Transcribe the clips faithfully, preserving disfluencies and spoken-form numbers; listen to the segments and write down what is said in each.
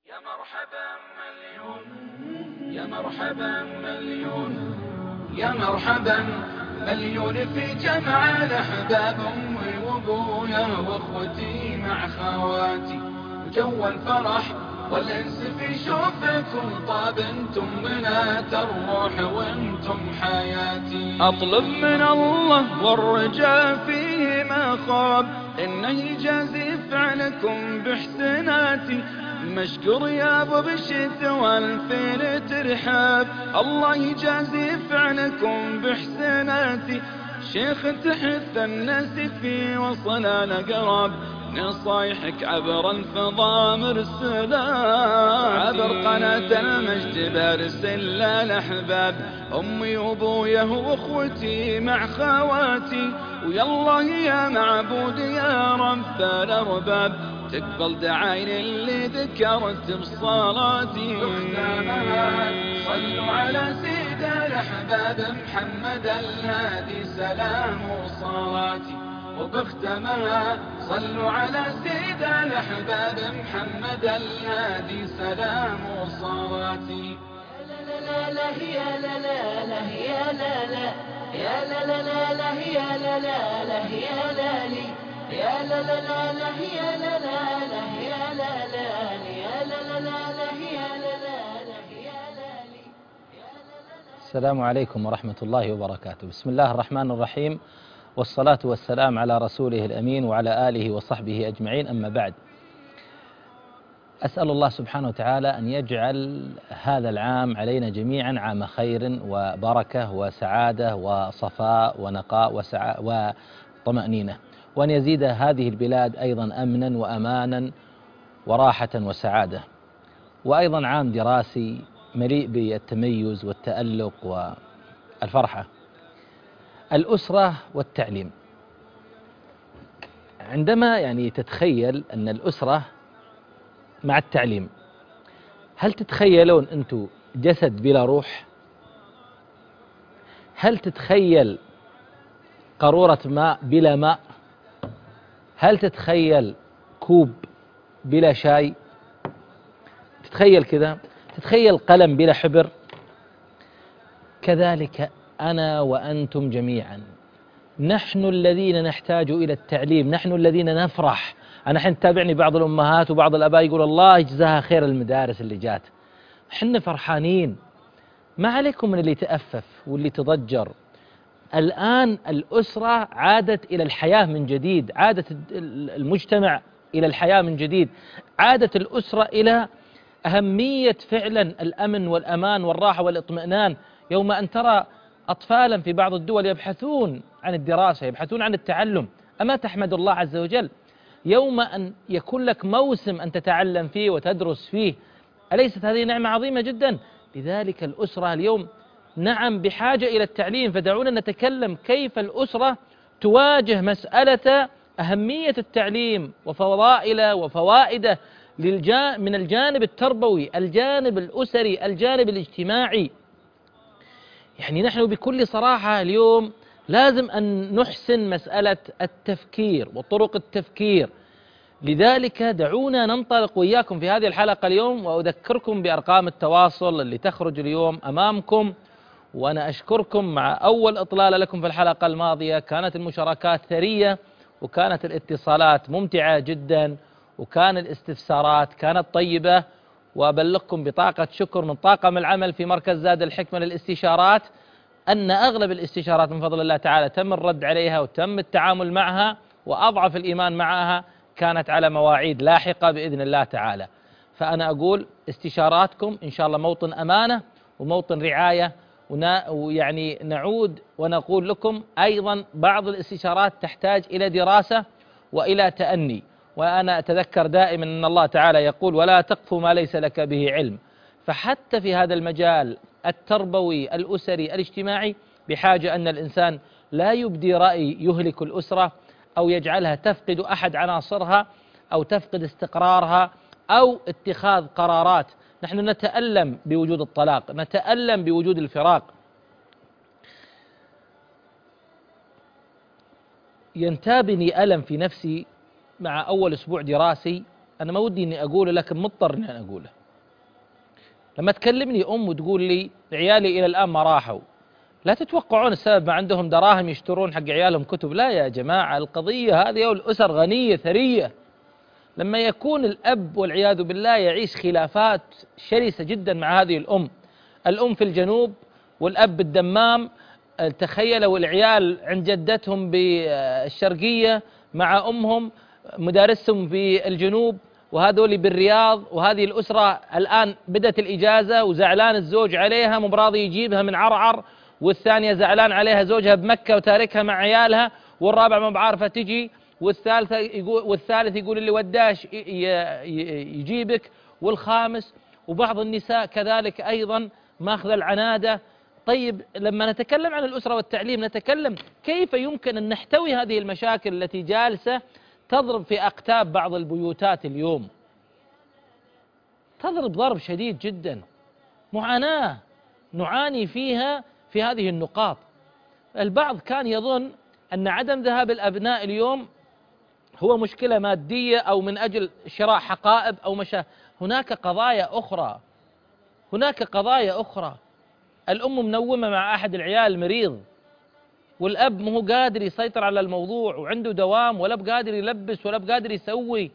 يا مرحبا مليون، يا مرحبا مليون، يا مرحبا مليون في جمع الأحباب، أمي وأبويا وأخوتي مع خواتي، وجو الفرح والأنس في شوفكم طاب، انتم بنات الروح وانتم حياتي. أطلب من الله والرجاء فيه ما خاب، إنه يجازي فعلكم بإحساناتي، مشكور يا ابو بشت والفين ترحاب، الله يجازي فعلكم بإحساناتي، شيخ تحث الناس في وصل الأقرب، نصايحك عبر الفضاء مرسلة، عبر قناة المجد برسل الأحباب، أمي وأبويا وأخوتي مع خواتي، ويالله يا معبود يا رب الأرباب، تقبل دعاين اللي ذكرت بصلاتي. صلوا على سيد الأحباب محمد الهادي سلام وصلاتي، وبختمها صلوا على سيد الأحباب محمد الهادي سلام وصلاتي. يا لا لا يا لا لا لا يا لا لا يا لا لا لا لا يا لا لا لا يا لا لي يا لا لا لا لا يا لا لا لا يا لا لا يا لا لا لا يا لا لا لا يا لا لي. السلام عليكم ورحمة الله وبركاته. بسم الله الرحمن الرحيم، والصلاة والسلام على رسوله الأمين وعلى آله وصحبه أجمعين، أما بعد. أسأل الله سبحانه وتعالى أن يجعل هذا العام علينا جميعا عام خير وبركة وسعادة وصفاء ونقاء وسعاء وطمأنينة، وأن يزيد هذه البلاد أيضا أمنا وأمانا وراحة وسعادة، وأيضا عام دراسي مليء بالتميز والتألق والفرحة. الأسرة والتعليم، عندما يعني تتخيل أن الأسرة مع التعليم، هل تتخيلون أنتم جسد بلا روح؟ هل تتخيل قارورة ماء بلا ماء؟ هل تتخيل كوب بلا شاي؟ تتخيل كذا؟ تتخيل قلم بلا حبر؟ كذلك أنا وأنتم جميعا، نحن الذين نحتاج إلى التعليم، نحن الذين نفرح. أنا حين تتابعني بعض الأمهات وبعض الآباء يقول الله يجزاها خير المدارس اللي جات، حنا فرحانين. ما عليكم من اللي تأفف واللي تضجر. الآن الأسرة عادت إلى الحياة من جديد، عادت المجتمع إلى الحياة من جديد، عادت الأسرة إلى أهمية فعلا الأمن والأمان والراحة والاطمئنان. يوم أن ترى أطفالا في بعض الدول يبحثون عن الدراسة، يبحثون عن التعلم، أما تحمد الله عز وجل يوم أن يكون لك موسم أن تتعلم فيه وتدرس فيه؟ أليست هذه نعمة عظيمة جدا؟ لذلك الأسرة اليوم نعم بحاجة إلى التعليم، فدعونا نتكلم كيف الأسرة تواجه مسألة أهمية التعليم وفضائله وفوائده من الجانب التربوي، الجانب الأسري، الجانب الاجتماعي. يعني نحن بكل صراحة اليوم لازم أن نحسن مسألة التفكير وطرق التفكير. لذلك دعونا ننطلق وإياكم في هذه الحلقة اليوم، وأذكركم بأرقام التواصل اللي تخرج اليوم أمامكم. وأنا أشكركم، مع أول إطلالة لكم في الحلقة الماضية كانت المشاركات ثرية، وكانت الاتصالات ممتعة جدا، وكان الاستفسارات كانت طيبة. وأبلغكم بطاقة شكر من طاقم العمل في مركز زاد الحكمة للاستشارات أن أغلب الاستشارات من فضل الله تعالى تم الرد عليها وتم التعامل معها، وأضعف الإيمان معها كانت على مواعيد لاحقة بإذن الله تعالى. فأنا أقول استشاراتكم إن شاء الله موطن أمانة وموطن رعاية، ويعني نعود ونقول لكم أيضا بعض الاستشارات تحتاج إلى دراسة وإلى تأني. وأنا أتذكر دائما أن الله تعالى يقول ولا تقف ما ليس لك به علم، فحتى في هذا المجال التربوي الأسري الاجتماعي بحاجة أن الإنسان لا يبدي رأي يهلك الأسرة أو يجعلها تفقد أحد عناصرها أو تفقد استقرارها أو اتخاذ قرارات. نحن نتألم بوجود الطلاق، نتألم بوجود الفراق. ينتابني ألم في نفسي مع أول أسبوع دراسي، أنا ما ودي أني أقوله لكن مضطر أني أقوله. لما تكلمني أم وتقول لي عيالي إلى الآن ما راحوا، لا تتوقعون السبب ما عندهم دراهم يشترون حق عيالهم كتب، لا يا جماعة، القضية هذه والأسر غنية ثرية. لما يكون الأب والعياذ بالله يعيش خلافات شرسة جدا مع هذه الأم، الأم في الجنوب والأب بالدمام، تخيلوا العيال عند جدتهم بالشرقية مع أمهم مدارسهم في الجنوب، وهذول بالرياض، وهذه الأسرة الآن بدأت الإجازة وزعلان الزوج عليها مو براضي يجيبها من عرعر، والثانية زعلان عليها زوجها بمكة وتاركها مع عيالها، والرابعة ما بعرفة تجي، والثالثة يقول والثالث يقول اللي وداش يجيبك، والخامس وبعض النساء كذلك أيضا ماخذ العنادة. طيب لما نتكلم عن الأسرة والتعليم نتكلم كيف يمكن أن نحتوي هذه المشاكل التي جالسة تضرب في أقتاب بعض البيوتات اليوم، تضرب ضرب شديد جدا، معاناة نعاني فيها في هذه النقاط. البعض كان يظن أن عدم ذهاب الأبناء اليوم هو مشكلة مادية أو من أجل شراء حقائب أو مشا، هناك قضايا أخرى، هناك قضايا أخرى. الأم منومة مع أحد العيال مريض، والأب مو قادر يسيطر على الموضوع وعنده دوام، ولا بقادر يلبس ولا بقادر يسوي.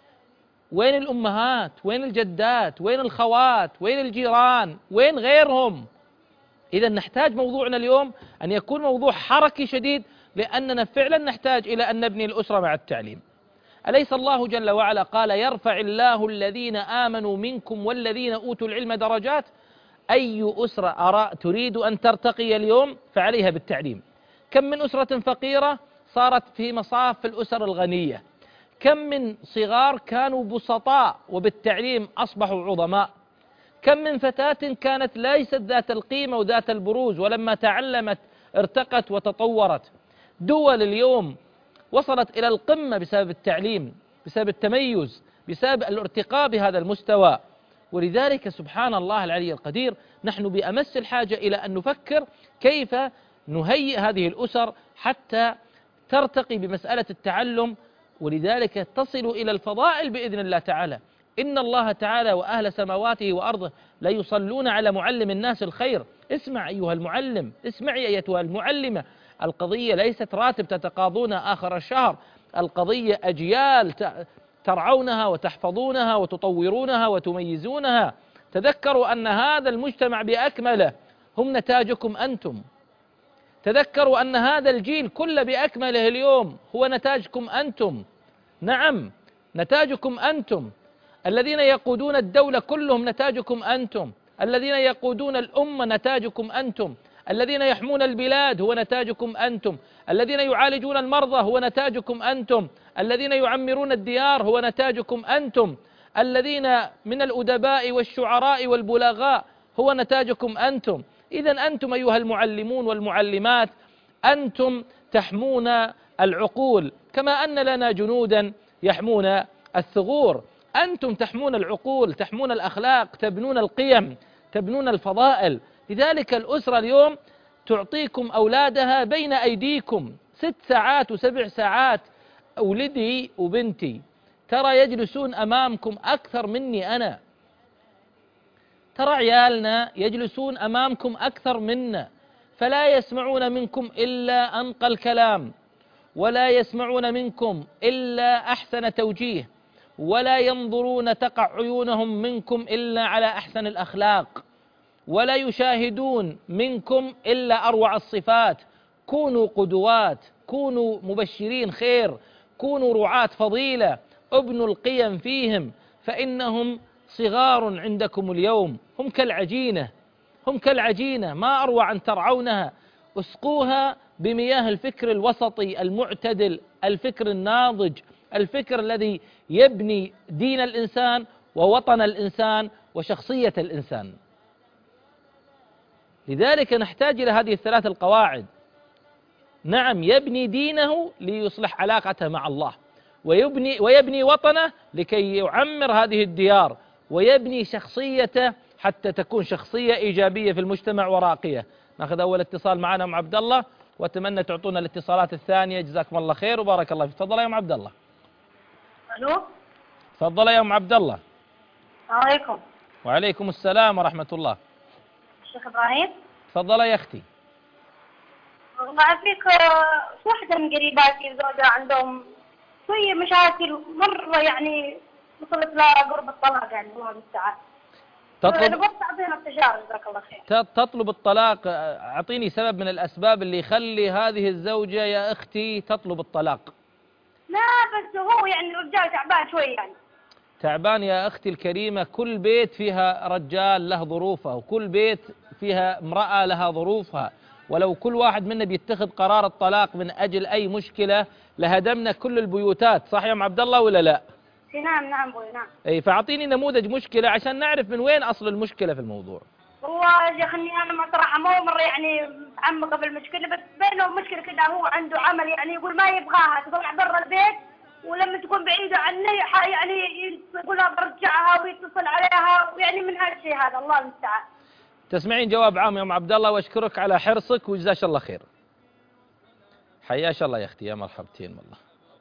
وين الأمهات؟ وين الجدات؟ وين الخوات؟ وين الجيران؟ وين غيرهم؟ إذا نحتاج موضوعنا اليوم أن يكون موضوع حركي شديد، لأننا فعلا نحتاج إلى أن نبني الأسرة مع التعليم. أليس الله جل وعلا قال يرفع الله الذين آمنوا منكم والذين أوتوا العلم درجات؟ أي أسرة أرى تريد أن ترتقي اليوم فعليها بالتعليم. كم من أسرة فقيرة صارت في مصاف الأسر الغنية، كم من صغار كانوا بسطاء وبالتعليم أصبحوا عظماء، كم من فتاة كانت ليست ذات القيمة وذات البروز ولما تعلمت ارتقت وتطورت. دول اليوم وصلت إلى القمة بسبب التعليم، بسبب التميز، بسبب الارتقاء بهذا المستوى. ولذلك سبحان الله العلي القدير نحن بأمس الحاجة إلى أن نفكر كيف نهيئ هذه الأسر حتى ترتقي بمسألة التعلم، ولذلك تصل إلى الفضائل بإذن الله تعالى. إن الله تعالى وأهل سماواته وأرضه لا يصلون على معلم الناس الخير. اسمع أيها المعلم، اسمعي أيتها المعلمة، القضية ليست راتب تتقاضون آخر الشهر، القضية أجيال ترعونها وتحفظونها وتطورونها وتميزونها. تذكروا أن هذا المجتمع بأكمله هم نتاجكم أنتم، تذكروا أن هذا الجيل كله بأكمله اليوم هو نتاجكم أنتم. نعم نتاجكم أنتم، الذين يقودون الدولة كلهم نتاجكم أنتم، الذين يقودون الأمة نتاجكم أنتم، الذين يحمون البلاد هو نتاجكم أنتم، الذين يعالجون المرضى هو نتاجكم أنتم، الذين يعمرون الديار هو نتاجكم أنتم، الذين من الأدباء والشعراء والبلغاء هو نتاجكم أنتم. إذا أنتم أيها المعلمون والمعلمات أنتم تحمون العقول كما أن لنا جنودا يحمون الثغور، أنتم تحمون العقول، تحمون الأخلاق، تبنون القيم، تبنون الفضائل. لذلك الأسرة اليوم تعطيكم أولادها بين أيديكم ست ساعات وسبع ساعات. أولدي وبنتي ترى يجلسون أمامكم أكثر مني أنا، ترى عيالنا يجلسون أمامكم أكثر منا، فلا يسمعون منكم إلا أنقى الكلام، ولا يسمعون منكم إلا أحسن توجيه، ولا ينظرون تقع عيونهم منكم إلا على أحسن الأخلاق، ولا يشاهدون منكم إلا أروع الصفات. كونوا قدوات، كونوا مبشرين خير، كونوا رعاة فضيلة، ابنوا القيم فيهم، فإنهم صغار عندكم اليوم، هم كالعجينة، هم كالعجينة ما أروع أن ترعونها. اسقوها بمياه الفكر الوسطي المعتدل، الفكر الناضج، الفكر الذي يبني دين الإنسان ووطن الإنسان وشخصية الإنسان. لذلك نحتاج إلى هذه الثلاث القواعد. نعم يبني دينه ليصلح علاقته مع الله، ويبني, ويبني وطنه لكي يعمر هذه الديار، ويبني شخصيته حتى تكون شخصية إيجابية في المجتمع وراقية. ناخذ أول اتصال معنا أم عبد الله، وأتمنى تعطونا الاتصالات الثانية. جزاكم الله خير وبارك الله فيك. تفضل يا أم عبد الله. الو تفضل يا أم عبد الله. السلام عليكم. وعليكم السلام ورحمة الله. شيخ إبراهيم. تفضلي يا أختي. الله يعافيك، آه، واحدة من قريباتي وزوجها عندهم شوية مشاكل مرة، يعني وصلت لقرب الطلاق، يعني الله المستعان. تطلب نبغى تعطينا استشارة جزاك الله خير. تطلب الطلاق. أعطيني سبب من الأسباب اللي يخلي هذه الزوجة يا أختي تطلب الطلاق. لا بس هو يعني الرجال تعبان شوي يعني. تعبان يا أختي الكريمة، كل بيت فيها رجال له ظروفه، وكل بيت فيها امرأة لها ظروفها، ولو كل واحد منا بيتخذ قرار الطلاق من أجل أي مشكلة لهدمنا كل البيوتات. صح يا أم عبد الله ولا لا؟ نعم نعم ابوي نعم. أي، فأعطيني نموذج مشكلة عشان نعرف من وين أصل المشكلة في الموضوع. هو يا اخي انا ما صراحه مو مره يعني متعمقه بالمشكله، بس بينه مشكله كده، هو عنده عمل يعني يقول ما يبغاها تطلع برا البيت، ولما تكون بعيده عني يعني يقولها برجعها ويتصل عليها، ويعني من هالشيء هذا الله المستعان. تسمعين جواب عام يا ام عبد الله، واشكرك على حرصك وجزاك الله خير. حياك الله يا اختي، يا مرحبتين والله.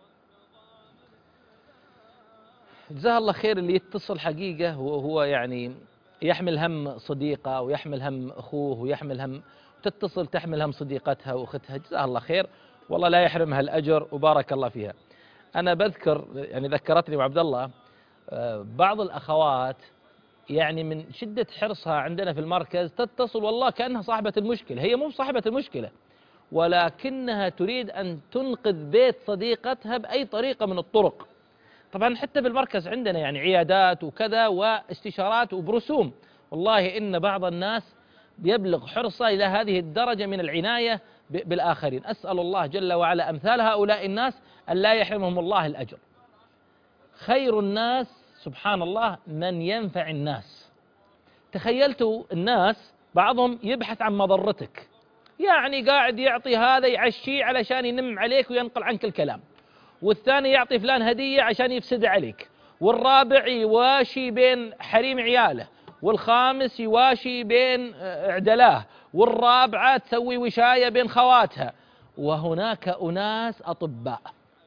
جزاه الله خير اللي يتصل حقيقه وهو يعني يحمل هم صديقه ويحمل هم اخوه ويحمل هم، تتصل تحمل هم صديقتها واختها، جزاه الله خير والله لا يحرمها الاجر وبارك الله فيها. انا بذكر يعني ذكرتني ابو عبد الله بعض الاخوات يعني من شدة حرصها عندنا في المركز تتصل والله كأنها صاحبة المشكلة، هي مو صاحبة المشكلة ولكنها تريد أن تنقذ بيت صديقتها بأي طريقة من الطرق. طبعا حتى بالمركز عندنا يعني عيادات وكذا واستشارات وبرسوم، والله إن بعض الناس بيبلغ حرصه إلى هذه الدرجة من العناية بالآخرين. أسأل الله جل وعلا أمثال هؤلاء الناس أن لا يحرمهم الله الأجر. خير الناس سبحان الله من ينفع الناس. تخيلتوا الناس بعضهم يبحث عن مضرتك، يعني قاعد يعطي هذا يعشيه علشان ينم عليك وينقل عنك الكلام، والثاني يعطي فلان هدية عشان يفسد عليك، والرابع يواشي بين حريم عياله، والخامس يواشي بين عدلاه، والرابعة تسوي وشاية بين خواتها. وهناك أناس أطباء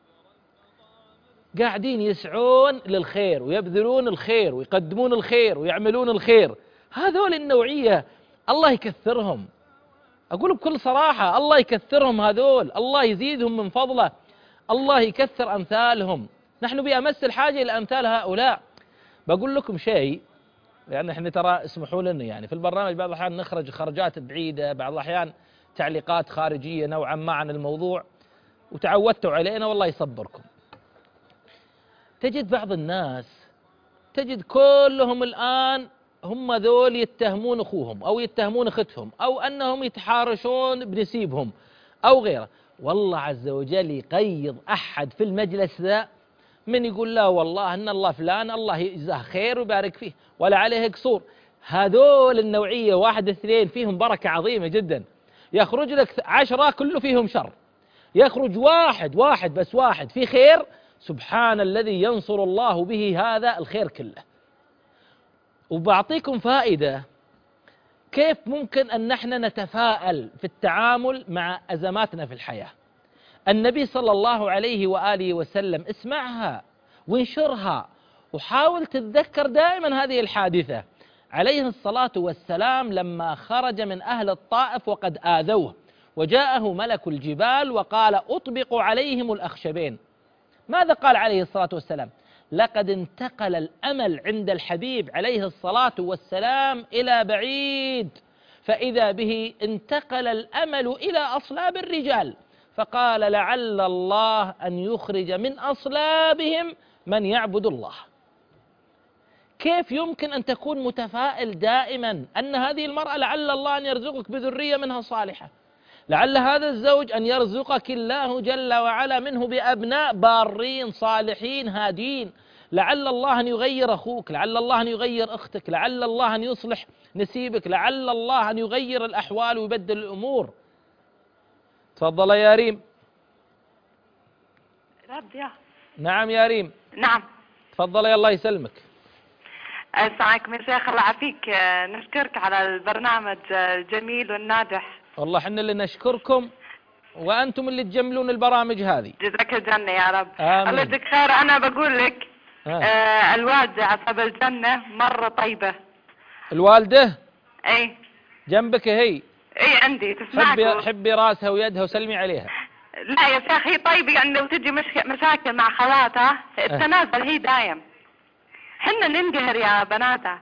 قاعدين يسعون للخير ويبذلون الخير ويقدمون الخير ويعملون الخير. هذول النوعية الله يكثرهم، أقول بكل صراحة الله يكثرهم، هذول الله يزيدهم من فضله، الله يكثر أمثالهم. نحن بأمس الحاجة إلى أمثال هؤلاء. بقول لكم شيء يعني احنا ترى اسمحوا لنا يعني في البرنامج بعض الأحيان نخرج خرجات بعيدة، بعض الأحيان تعليقات خارجية نوعا ما عن الموضوع، وتعودتوا علينا والله يصبركم. تجد بعض الناس تجد كلهم الآن هم ذول يتهمون أخوهم أو يتهمون أختهم أو أنهم يتحارشون بنسيبهم أو غيره. والله عز وجل يقيض أحد في المجلس ذا من يقول لا والله أن الله فلان الله يجزاه خير ويبارك فيه ولا عليه قصور. هذول النوعية واحد اثنين فيهم بركة عظيمة جدا، يخرج لك عشرة كله فيهم شر، يخرج واحد واحد بس واحد في خير، سبحان الذي ينصر الله به هذا الخير كله. وبعطيكم فائدة كيف ممكن أن نحن نتفاءل في التعامل مع أزماتنا في الحياة. النبي صلى الله عليه وآله وسلم اسمعها وانشرها وحاول تتذكر دائما هذه الحادثة. عليه الصلاة والسلام لما خرج من أهل الطائف وقد آذوه وجاءه ملك الجبال وقال أطبق عليهم الأخشبين، ماذا قال عليه الصلاة والسلام؟ لقد انتقل الأمل عند الحبيب عليه الصلاة والسلام إلى بعيد، فإذا به انتقل الأمل إلى أصلاب الرجال، فقال لعل الله أن يخرج من أصلابهم من يعبد الله. كيف يمكن أن تكون متفائل دائما أن هذه المرأة لعل الله أن يرزقك بذرية منها صالحة، لعل هذا الزوج أن يرزقك الله جل وعلا منه بأبناء بارين صالحين هادين، لعل الله أن يغير أخوك، لعل الله أن يغير أختك، لعل الله أن يصلح نسيبك، لعل الله أن يغير الأحوال ويبدل الأمور. تفضل يا ريم. ربيع. نعم يا ريم. نعم. تفضل يا الله يسلمك. أسعدك يا شيخ الله يعافيك، نشكرك على البرنامج الجميل والناجح. والله احنا اللي نشكركم وأنتم اللي تجملون البرامج هذه. جزاك الجنة يا رب. آمين. الله يجزيك خير. أنا بقول لك آه. آه الوالدة أصحاب الجنة مرة طيبة الوالدة اي جنبك هي؟ اي عندي تسمعك. حبي و... حبي راسها ويدها وسلمي عليها. لا يا شيخ هي طيبة، يعني لو تجي مش... مشاكل مع خالاتها التنازل هي دايم. حنا ننقهر يا بناتها.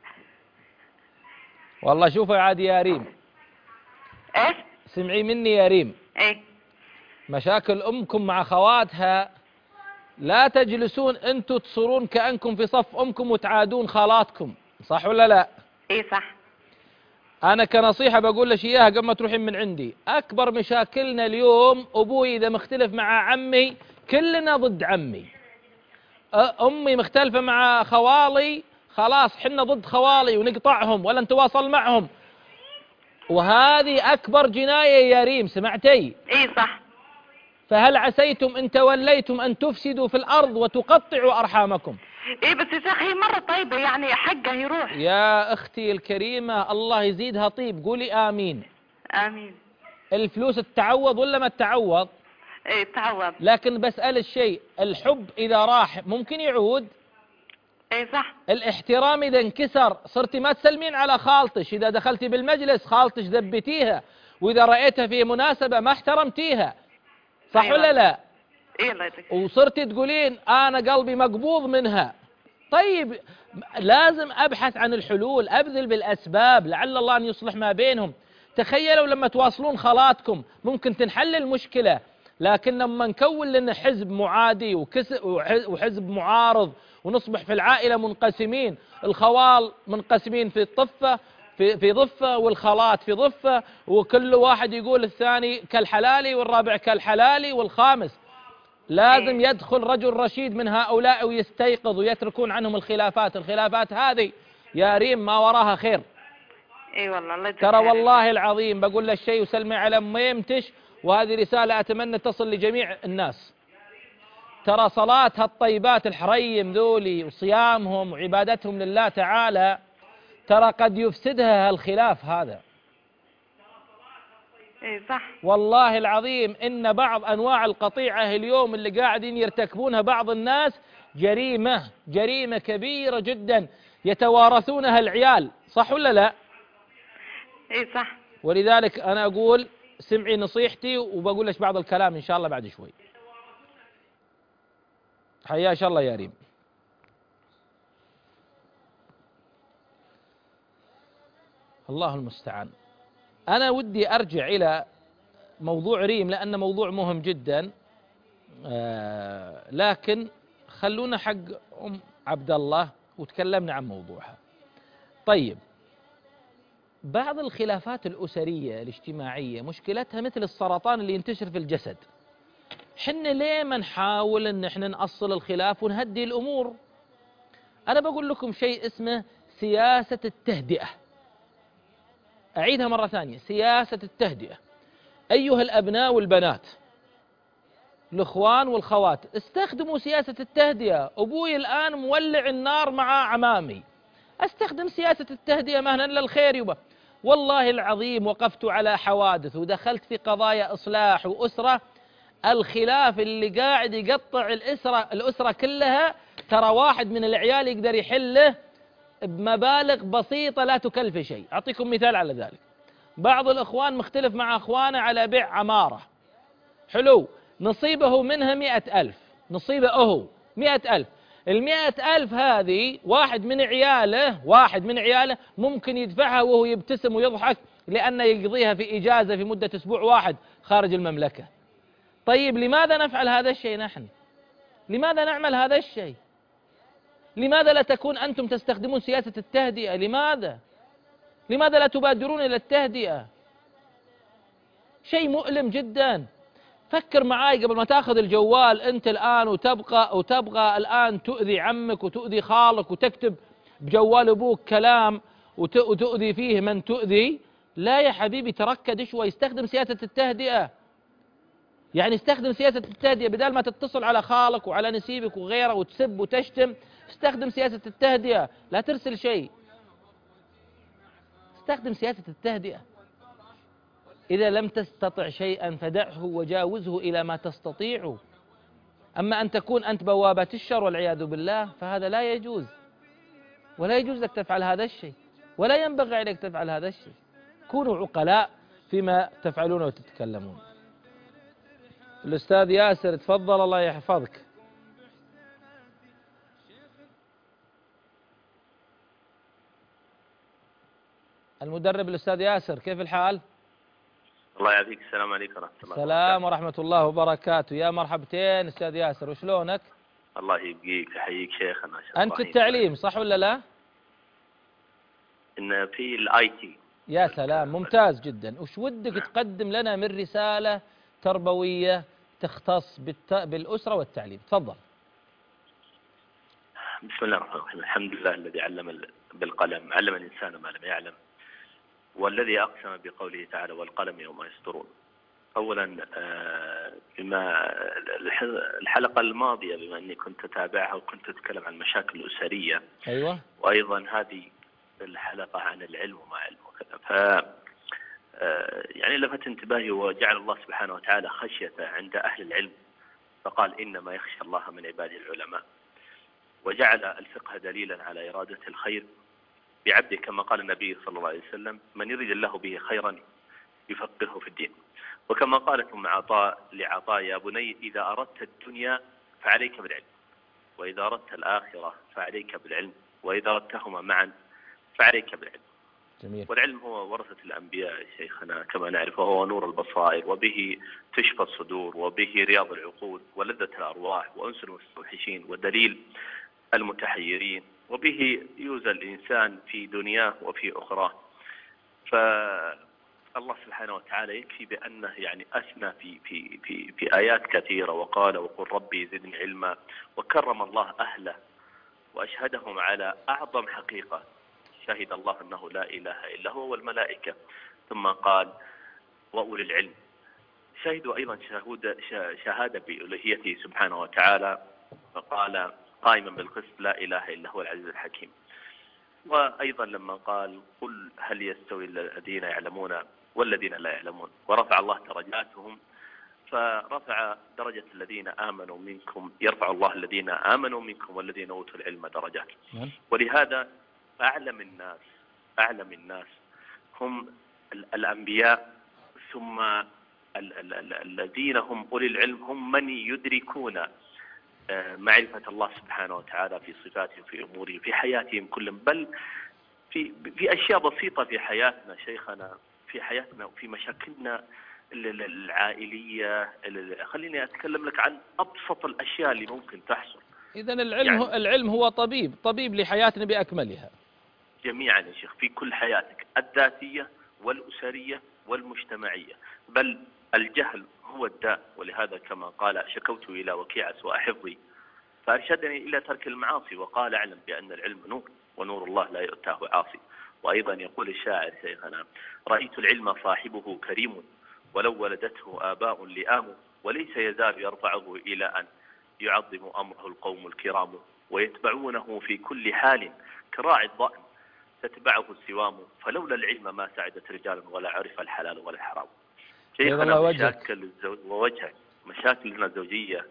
والله شوفي عادي يا ريم، ايش؟ سمعي مني يا ريم، اي مشاكل أمكم مع خواتها لا تجلسون أنتم تصورون كأنكم في صف أمكم وتعادون خالاتكم، صح ولا لا؟ اي صح. أنا كنصيحة بقول لك إياها قبل ما تروحين من عندي. أكبر مشاكلنا اليوم أبوي إذا مختلف مع عمي كلنا ضد عمي، أمي مختلفة مع خوالي خلاص حنا ضد خوالي ونقطعهم ولا نتواصل معهم، وهذه أكبر جناية يا ريم، سمعتي؟ اي صح. فهل عسيتم إن توليتم أن تفسدوا في الأرض وتقطعوا أرحامكم؟ ايه بس يا شيخ هي مرة طيبة، يعني حقه يروح. يا أختي الكريمة الله يزيدها طيب، قولي آمين. امين. الفلوس تتعوض ولا ما تتعوض؟ ايه تعوض. لكن بسأل الشيء، الحب إذا راح ممكن يعود؟ ايه صح. الاحترام إذا انكسر صرتي ما تسلمين على خالتش، إذا دخلتي بالمجلس خالتش ذبتيها، وإذا رأيتها في مناسبة ما احترمتيها، صح أيوة. ولا لا؟ ايه الله يديك. وصرتي تقولين أنا قلبي مقبوض منها. طيب لازم أبحث عن الحلول، أبذل بالأسباب لعل الله أن يصلح ما بينهم. تخيلوا لما تواصلون خالاتكم ممكن تنحل المشكلة، لكن لما نكون لنا حزب معادي وحزب معارض ونصبح في العائلة منقسمين، الخوال منقسمين في الطفة في في ضفة والخالات في ضفة، وكل واحد يقول الثاني كالحلالي والرابع كالحلالي والخامس. لازم يدخل رجل رشيد من هؤلاء ويستيقظ ويتركون عنهم الخلافات، الخلافات هذه يا ريم ما وراها خير. اي والله الله يجزاك ترى خير. والله العظيم بقول لك شيء وسلمي على ميمتش، وهذه رسالة أتمنى تصل لجميع الناس. ترى صلاتها الطيبات الحريم ذولي وصيامهم وعبادتهم لله تعالى ترى قد يفسدها الخلاف هذا. ايه صح. والله العظيم إن بعض أنواع القطيعة اليوم اللي قاعدين يرتكبونها بعض الناس جريمة، جريمة كبيرة جدا يتوارثونها العيال، صح ولا لا؟ ايه صح. ولذلك أنا أقول سمعي نصيحتي وبقول لك بعض الكلام إن شاء الله بعد شوي. حيا إن شاء الله يا ريم. الله المستعان. أنا ودي أرجع إلى موضوع ريم لأنه موضوع مهم جدا، آه لكن خلونا حق أم عبد الله وتكلمنا عن موضوعها. طيب بعض الخلافات الأسرية الاجتماعية مشكلتها مثل السرطان اللي ينتشر في الجسد. حنا ليه ما نحاول ان احنا نأصل الخلاف ونهدي الأمور؟ أنا بقول لكم شيء اسمه سياسة التهدئة. أعيدها مرة ثانية، سياسة التهدئة. أيها الأبناء والبنات، الإخوان والخوات، استخدموا سياسة التهدئة. أبوي الآن مولع النار مع عمامي، استخدم سياسة التهدئة مهلا للخير يبا. والله العظيم وقفت على حوادث ودخلت في قضايا إصلاح وأسرة، الخلاف اللي قاعد يقطع الأسرة الأسرة كلها ترى واحد من العيال يقدر يحله بمبالغ بسيطة لا تكلف شيء. أعطيكم مثال على ذلك. بعض الإخوان مختلف مع أخوانه على بيع عمارة، حلو، نصيبه منها مئة ألف، نصيبه أهو مئة ألف. المئة ألف هذه واحد من عياله واحد من عياله ممكن يدفعها وهو يبتسم ويضحك لأنه يقضيها في إجازة في مدة أسبوع واحد خارج المملكة. طيب لماذا نفعل هذا الشيء نحن؟ لماذا نعمل هذا الشيء؟ لماذا لا تكون أنتم تستخدمون سياسة التهدئة؟ لماذا؟ لماذا لا تبادرون إلى التهدئة؟ شيء مؤلم جدا. فكر معاي قبل ما تاخذ الجوال أنت الآن وتبقى وتبغى الآن تؤذي عمك وتؤذي خالك وتكتب بجوال أبوك كلام وتؤذي فيه من تؤذي. لا يا حبيبي تركد شوي، استخدم سياسة التهدئة. يعني استخدم سياسة التهدئة، بدل ما تتصل على خالك وعلى نسيبك وغيره وتسب وتشتم، استخدم سياسة التهدئة. لا ترسل شيء، استخدم سياسة التهدئة. إذا لم تستطع شيئا فدعه وجاوزه إلى ما تستطيع. أما أن تكون أنت بوابة الشر والعياذ بالله فهذا لا يجوز، ولا يجوز لك تفعل هذا الشيء. ولا ينبغي عليك تفعل هذا الشيء. كونوا عقلاء فيما تفعلون وتتكلمون. الأستاذ ياسر تفضل الله يحفظك. المدرب الأستاذ ياسر كيف الحال؟ الله يعافيك. السلام عليكم ورحمة الله. السلام ورحمة الله وبركاته. يا مرحبتين أستاذ ياسر، وشلونك؟ الله يبقيك، أحييك شيخنا. أنت في التعليم صح ولا لا؟ إن في الاي تي. يا سلام، ممتاز جدا. وش ودك نعم. تقدم لنا من رسالة تربوية تختص بالت... بالأسرة والتعليم؟ تفضل. بسم الله الرحمن الرحيم. الحمد لله الذي علم بالقلم، علم الإنسان ما لم يعلم، والذي أقسم بقوله تعالى والقلم يوم يسطرون. أولا بما الحلقة الماضية بما أني كنت أتابعها وكنت أتكلم عن المشاكل الأسرية. أيوة. وأيضا هذه الحلقة عن العلم وما علم وكذا. ف يعني لفت انتباهي وجعل الله سبحانه وتعالى خشية عند أهل العلم، فقال إنما يخشى الله من عباده العلماء، وجعل الفقه دليلا على إرادة الخير بعبده، كما قال النبي صلى الله عليه وسلم من يريد الله به خيرا يفقهه في الدين. وكما قالت أم عطاء لعطاء يا بني إذا أردت الدنيا فعليك بالعلم، وإذا أردت الآخرة فعليك بالعلم، وإذا أردتهما معا فعليك بالعلم. جميل. والعلم هو ورثة الأنبياء شيخنا كما نعرف، وهو نور البصائر، وبه تشفى الصدور، وبه رياض العقول، ولذة الأرواح، وأنس المستوحشين، ودليل المتحيرين، وبه يوزى الإنسان في دنياه وفي أخراه. فالله سبحانه وتعالى يكفي بأنه يعني أثنى في في في في آيات كثيرة، وقال وقل ربي زدني علما، وكرم الله أهله وأشهدهم على أعظم حقيقة، شهد الله أنه لا إله إلا هو والملائكة، ثم قال وأولي العلم. شهدوا أيضا شهادة بألوهيته سبحانه وتعالى، فقال قائما بالقسط لا إله إلا هو العزيز الحكيم. وأيضا لما قال قل هل يستوي الذين يعلمون والذين لا يعلمون، ورفع الله درجاتهم، فرفع درجة الذين آمنوا منكم، يرفع الله الذين آمنوا منكم والذين أوتوا العلم درجات. ولهذا أعلم الناس أعلم الناس هم الأنبياء، ثم الذين هم أولي العلم هم من يدركون معرفة الله سبحانه وتعالى في صفاته وفي أموره في حياتهم كلهم، بل في في أشياء بسيطة في حياتنا شيخنا، في حياتنا وفي مشاكلنا العائلية. خليني أتكلم لك عن أبسط الأشياء اللي ممكن تحصل. إذن العلم يعني هو العلم هو طبيب طبيب لحياتنا بأكملها جميعا يا شيخ، في كل حياتك الذاتية والأسرية والمجتمعية، بل الجهل هو الداء. ولهذا كما قال شكوت إلى وكيع سوء حفظي فأرشدني إلى ترك المعاصي، وقال اعلم بأن العلم نور ونور الله لا يؤتاه عاصي. وأيضا يقول الشاعر شيخنا رأيت العلم صاحبه كريم ولو ولدته آباء لئام، وليس يزال يرفعه إلى أن يعظم أمره القوم الكرام، ويتبعونه في كل حال كراعي الضأن تتبعه السوام، فلولا العلم ما سعدت رجال ولا عرف الحلال ولا الحرام. شيخنا مشاكل الزوج ووجه مشاكلنا الزوجية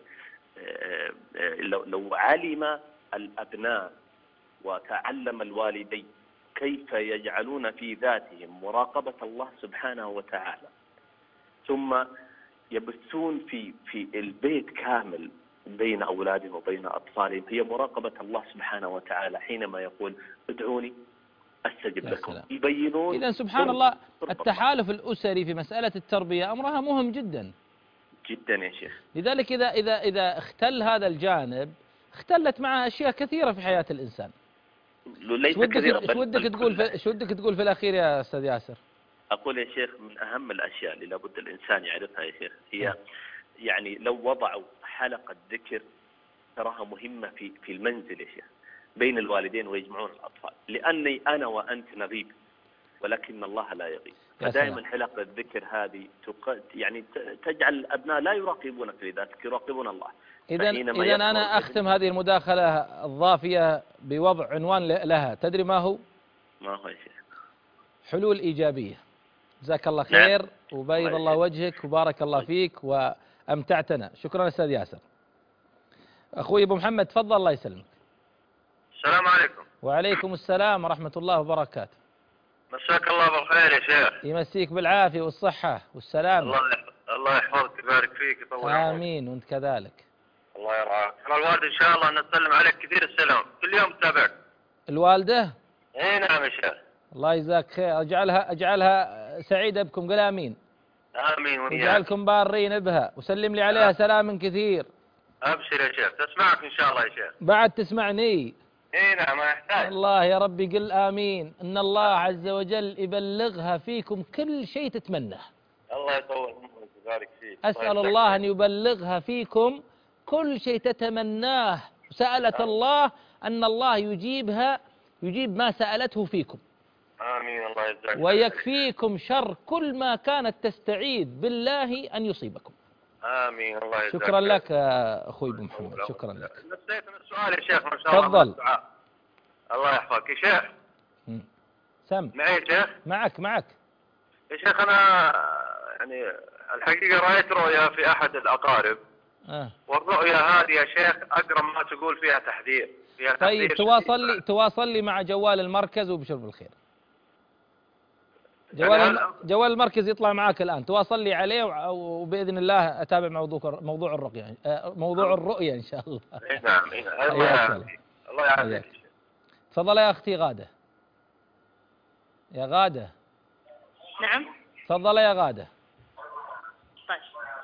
لو, لو علم الأبناء وتعلم الوالدين كيف يجعلون في ذاتهم مراقبة الله سبحانه وتعالى، ثم يبثون في في البيت كامل بين أولادهم وبين أطفالهم هي مراقبة الله سبحانه وتعالى حينما يقول ادعوني أستجب لكم، يبينون. إذن سبحان الله التحالف الأسري في مسألة التربية أمرها مهم جدا جدا يا شيخ. لذلك إذا إذا إذا اختل هذا الجانب اختلت معه أشياء كثيرة في حياة الإنسان. ليس شو ودك كثيرا شو ودك تقول في شو ودك تقول في الأخير يا أستاذ ياسر؟ أقول يا شيخ من أهم الأشياء اللي لابد الإنسان يعرفها يا شيخ هي يعني لو وضعوا حلقة ذكر تراها مهمة في في المنزل يا شيخ بين الوالدين ويجمعون الأطفال، لأني أنا وأنت نغيب ولكن الله لا يغيب، فدائما حلقة الذكر هذه يعني تجعل الأبناء لا يراقبونك لذاتك، يراقبون الله. إذا إذا أنا أختم هذه المداخلة الضافية بوضع عنوان لها، تدري ما هو؟ ما هو يا شيخ؟ حلول إيجابية. جزاك الله خير. نعم. وبيض الله وجهك وبارك الله فيك وأمتعتنا. شكرا أستاذ ياسر. أخوي أبو محمد تفضل الله يسلمك. السلام عليكم. وعليكم السلام ورحمة الله وبركاته. مساك الله بالخير يا شيخ. يمسيك بالعافية والصحة والسلامة. الله يحفظ الله يحفظك ويبارك فيك يطول عمرك. آمين وأنت كذلك. الله يرعاك. أنا الوالد إن شاء الله نسلم عليك كثير السلام، كل يوم تتابعك. الوالدة؟ إي نعم يا شيخ. الله يجزاك خير، أجعلها أجعلها سعيدة بكم، قل آمين. آمين وإياك. وجعلكم بارين بها، وسلم لي عليها سلام كثير. أبشر يا شيخ، تسمعك إن شاء الله يا شيخ. بعد تسمعني. إي نعم ما يحتاج. الله يا ربي قل آمين. إن الله عز وجل يبلغها فيكم كل شيء تتمناه. الله يطول عمرك ويبارك فيك. أسأل الله أن يبلغها فيكم كل شيء تتمناه. سألت الله أن الله يجيبها، يجيب ما سألته فيكم. آمين. الله يجزاك. ويكفيكم شر كل ما كانت تستعيذ بالله أن يصيبكم. آمين. الله يجزاك. شكرا لك أخوي أبو محمد، شكرا لك. نسيت من السؤال يا شيخ ما شاء الله. تفضل. الله يحفظك يا شيخ. سم. معي يا شيخ. معك معك يا شيخ. أنا يعني الحقيقة رأيت رؤيا في أحد الأقارب. آه. والرؤيا هذه يا شيخ أقرب ما تقول فيها تحذير. فيها طيب تحذير تواصل لي تواصل لي مع جوال المركز وبشر بالخير. جوال يعني الم... جوال المركز يطلع معك الآن، تواصل لي عليه وبإذن الله أتابع موضوع موضوع الرؤيا موضوع الرؤيا إن شاء الله. نعم. الله يعافيك. الله يعافيك. تفضل يا أختي غادة. يا غادة. نعم. تفضل يا غادة. طيب.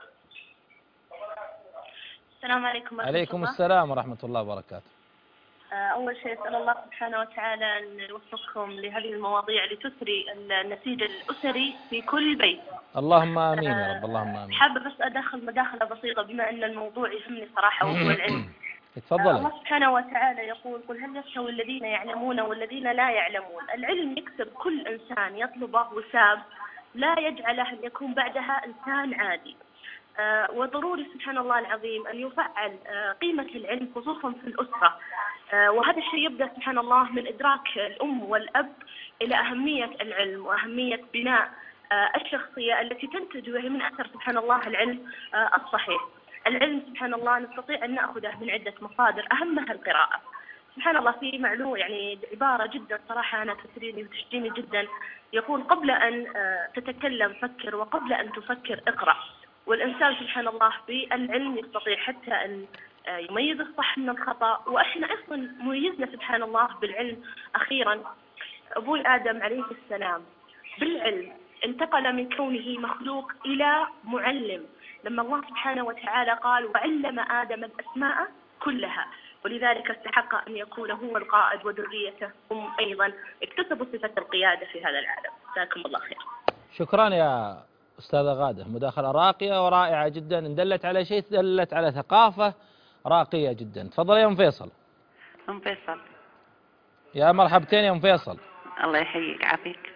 السلام عليكم ورحمة عليكم الله. السلام ورحمة الله وبركاته. أول شيء أسأل الله سبحانه وتعالى أن يوفقكم لهذه المواضيع لتثري النسيج الأسري في كل بيت. اللهم آمين يا رب. اللهم آمين. حابة بس أدخل مداخلة بسيطة بما أن الموضوع يهمني صراحة وهو العلم. تفضل. الله سبحانه وتعالى يقول قل هل يستوي الذين يعلمون والذين لا يعلمون. العلم يكسب كل إنسان يطلبه وساب، لا يجعله أن يكون بعدها إنسان عادي. آه وضروري سبحان الله العظيم أن يفعل آه قيمة العلم خصوصا في الأسرة. آه وهذا الشيء يبدأ سبحان الله من إدراك الأم والأب إلى أهمية العلم وأهمية بناء آه الشخصية التي تنتج وهي من أثر سبحان الله العلم آه الصحيح. العلم سبحان الله نستطيع أن نأخذه من عدة مصادر أهمها القراءة. سبحان الله في معلومة يعني عبارة جدا صراحة أنا تثريني وتشجيني جدا، يقول قبل أن آه تتكلم فكر وقبل أن تفكر اقرأ. والإنسان سبحان الله بالعلم يستطيع حتى أن يميز الصح من الخطأ. وإحنا أصلا ميزنا سبحان الله بالعلم. أخيرا أبوي آدم عليه السلام بالعلم انتقل من كونه مخلوق إلى معلم، لما الله سبحانه وتعالى قال وعلم آدم الأسماء كلها، ولذلك استحق أن يكون هو القائد وذريته هم أيضا اكتسبوا صفة القيادة في هذا العالم. جزاكم الله خير. شكرا يا أستاذة غادة، مداخلة راقية ورائعة جدا، إن دلت على شيء دلت على ثقافة راقية جدا. تفضل يا أم فيصل. أم فيصل. يا مرحبتين يا أم فيصل. الله يحييك يعافيك.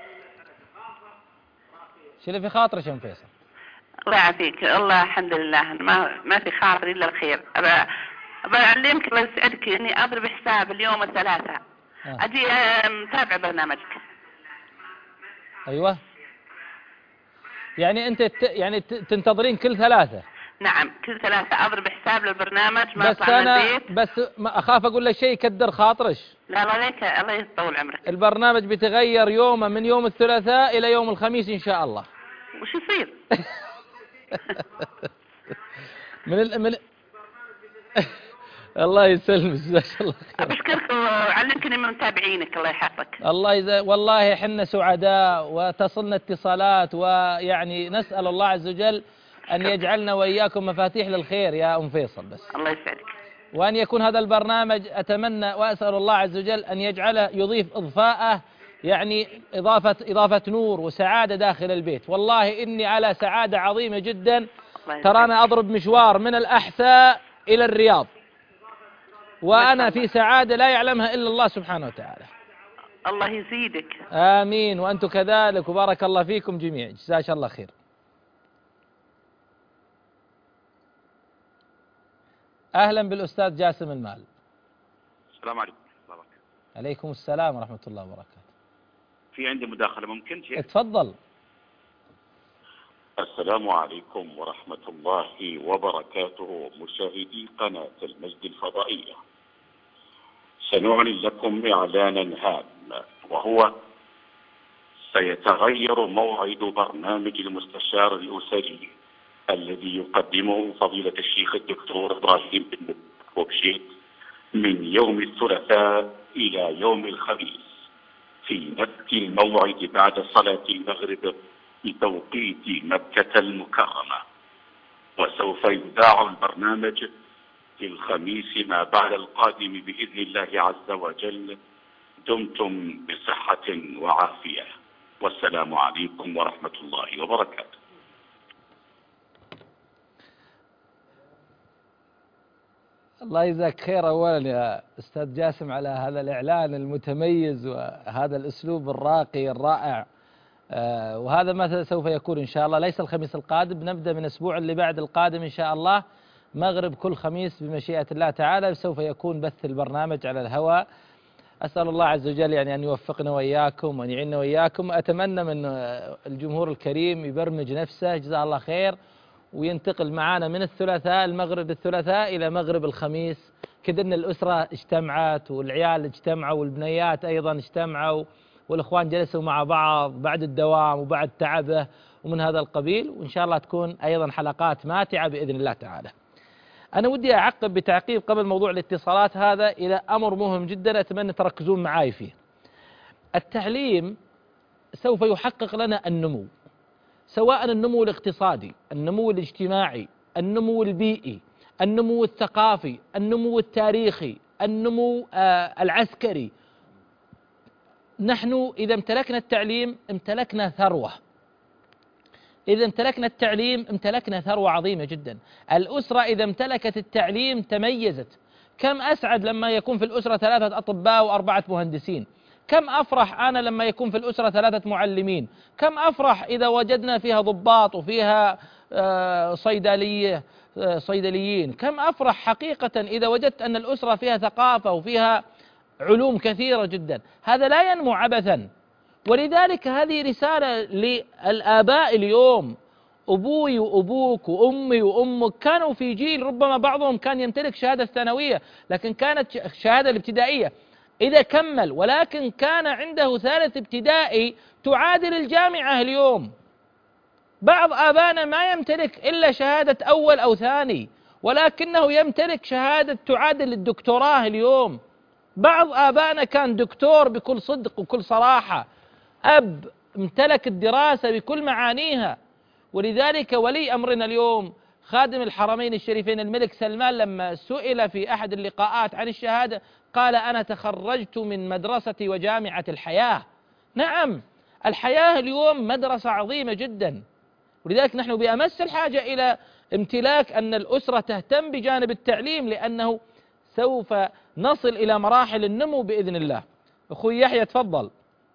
شو اللي في خاطرك يا أم فيصل؟ الله يعافيك. الله الحمد لله ما ما في خاطر إلا الخير. أبى أبى أعلمك الله يسعدك إني أضرب حساب اليوم الثلاثة. آه. أجي متابع برنامجك. أيوة. يعني أنت ت... يعني تنتظرين كل ثلاثة؟ نعم كل ثلاثة أضرب حساب للبرنامج ما بس أطلع أنا من البيت. بس ما أخاف أقول لك شيء يكدر خاطرش. لا لا ليك الله يطول عمرك. البرنامج بيتغير يومه من يوم الثلاثاء إلى يوم الخميس إن شاء الله. وش يصير؟ من ال... من الله يسلمك جزاك الله خير. أبشكرك وعلمكني من متابعينك الله يحفظك. الله يز... والله احنا سعداء وتصلنا اتصالات، ويعني نسأل الله عز وجل أن يجعلنا وإياكم مفاتيح للخير يا أم فيصل. بس الله يسعدك. وأن يكون هذا البرنامج أتمنى وأسأل الله عز وجل أن يجعله يضيف إضفاءه يعني إضافة إضافة نور وسعادة داخل البيت. والله إني على سعادة عظيمة جدا. ترانا أضرب مشوار من الأحساء إلى الرياض وأنا في سعادة لا يعلمها إلا الله سبحانه وتعالى. الله يزيدك. آمين وأنتم كذلك وبارك الله فيكم جميعا. جزاك الله خير. أهلا بالأستاذ جاسم المال. السلام عليكم ورحمة الله وبركاته. عليكم السلام ورحمة الله وبركاته. في عندي مداخلة ممكن شيء؟ اتفضل. السلام عليكم ورحمة الله وبركاته مشاهدي قناة المجد الفضائية. سنعلن لكم إعلانا هاما، وهو سيتغير موعد برنامج المستشار الأسري الذي يقدمه فضيلة الشيخ الدكتور إبراهيم بن بوبشيت من يوم الثلاثاء إلى يوم الخميس في نفس الموعد بعد صلاة المغرب بتوقيت مكة المكرمة، وسوف يذاع البرنامج في الخميس ما بعد القادم بإذن الله عز وجل. دمتم بصحة وعافية، والسلام عليكم ورحمة الله وبركاته. الله يجزاك خير أولا يا أستاذ جاسم على هذا الإعلان المتميز وهذا الأسلوب الراقي الرائع. آه وهذا ما سوف يكون إن شاء الله، ليس الخميس القادم، نبدأ من الأسبوع اللي بعد القادم إن شاء الله مغرب كل خميس بمشيئة الله تعالى سوف يكون بث البرنامج على الهواء. أسأل الله عز وجل يعني أن يوفقنا وإياكم وأن يعيننا وإياكم. أتمنى من الجمهور الكريم يبرمج نفسه جزاه الله خير وينتقل معانا من الثلاثاء المغرب الثلاثاء إلى مغرب الخميس، كذا أن الأسرة اجتمعت والعيال اجتمعوا والبنيات أيضا اجتمعوا والإخوان جلسوا مع بعض بعد الدوام وبعد تعبه ومن هذا القبيل، وإن شاء الله تكون أيضا حلقات ماتعة بإذن الله تعالى. أنا ودي أعقب بتعقيب قبل موضوع الاتصالات هذا إلى أمر مهم جدا أتمنى تركزون معاي فيه. التعليم سوف يحقق لنا النمو، سواء النمو الاقتصادي، النمو الاجتماعي، النمو البيئي، النمو الثقافي، النمو التاريخي، النمو آه العسكري. نحن إذا امتلكنا التعليم امتلكنا ثروة، إذا امتلكنا التعليم امتلكنا ثروة عظيمة جدا. الأسرة إذا امتلكت التعليم تميزت. كم أسعد لما يكون في الأسرة ثلاثة أطباء وأربعة مهندسين، كم أفرح أنا لما يكون في الأسرة ثلاثة معلمين، كم أفرح إذا وجدنا فيها ضباط وفيها صيدلية صيدليين، كم أفرح حقيقة إذا وجدت أن الأسرة فيها ثقافة وفيها علوم كثيرة جدا. هذا لا ينمو عبثا. ولذلك هذه رسالة للآباء اليوم. أبوي وأبوك وأمي وأمك كانوا في جيل ربما بعضهم كان يمتلك شهادة ثانوية لكن كانت الشهادة الابتدائية إذا كمل، ولكن كان عنده ثالث ابتدائي تعادل الجامعة اليوم. بعض آبائنا ما يمتلك إلا شهادة أول أو ثاني ولكنه يمتلك شهادة تعادل الدكتوراه اليوم. بعض آبائنا كان دكتور بكل صدق وكل صراحة، أب امتلك الدراسة بكل معانيها. ولذلك ولي أمرنا اليوم خادم الحرمين الشريفين الملك سلمان لما سئل في أحد اللقاءات عن الشهادة قال أنا تخرجت من مدرسة وجامعة الحياة. نعم، الحياة اليوم مدرسة عظيمة جدا. ولذلك نحن بأمس الحاجة إلى امتلاك أن الأسرة تهتم بجانب التعليم لأنه سوف نصل إلى مراحل النمو بإذن الله. أخوي يحيى تفضل.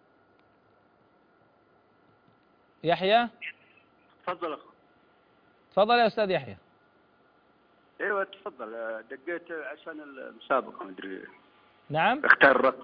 يحيى تفضل أخو. تفضل يا أستاذ يحيى. ايوه تفضل، دقيت عشان المسابقة مدري. نعم اختار الرقم.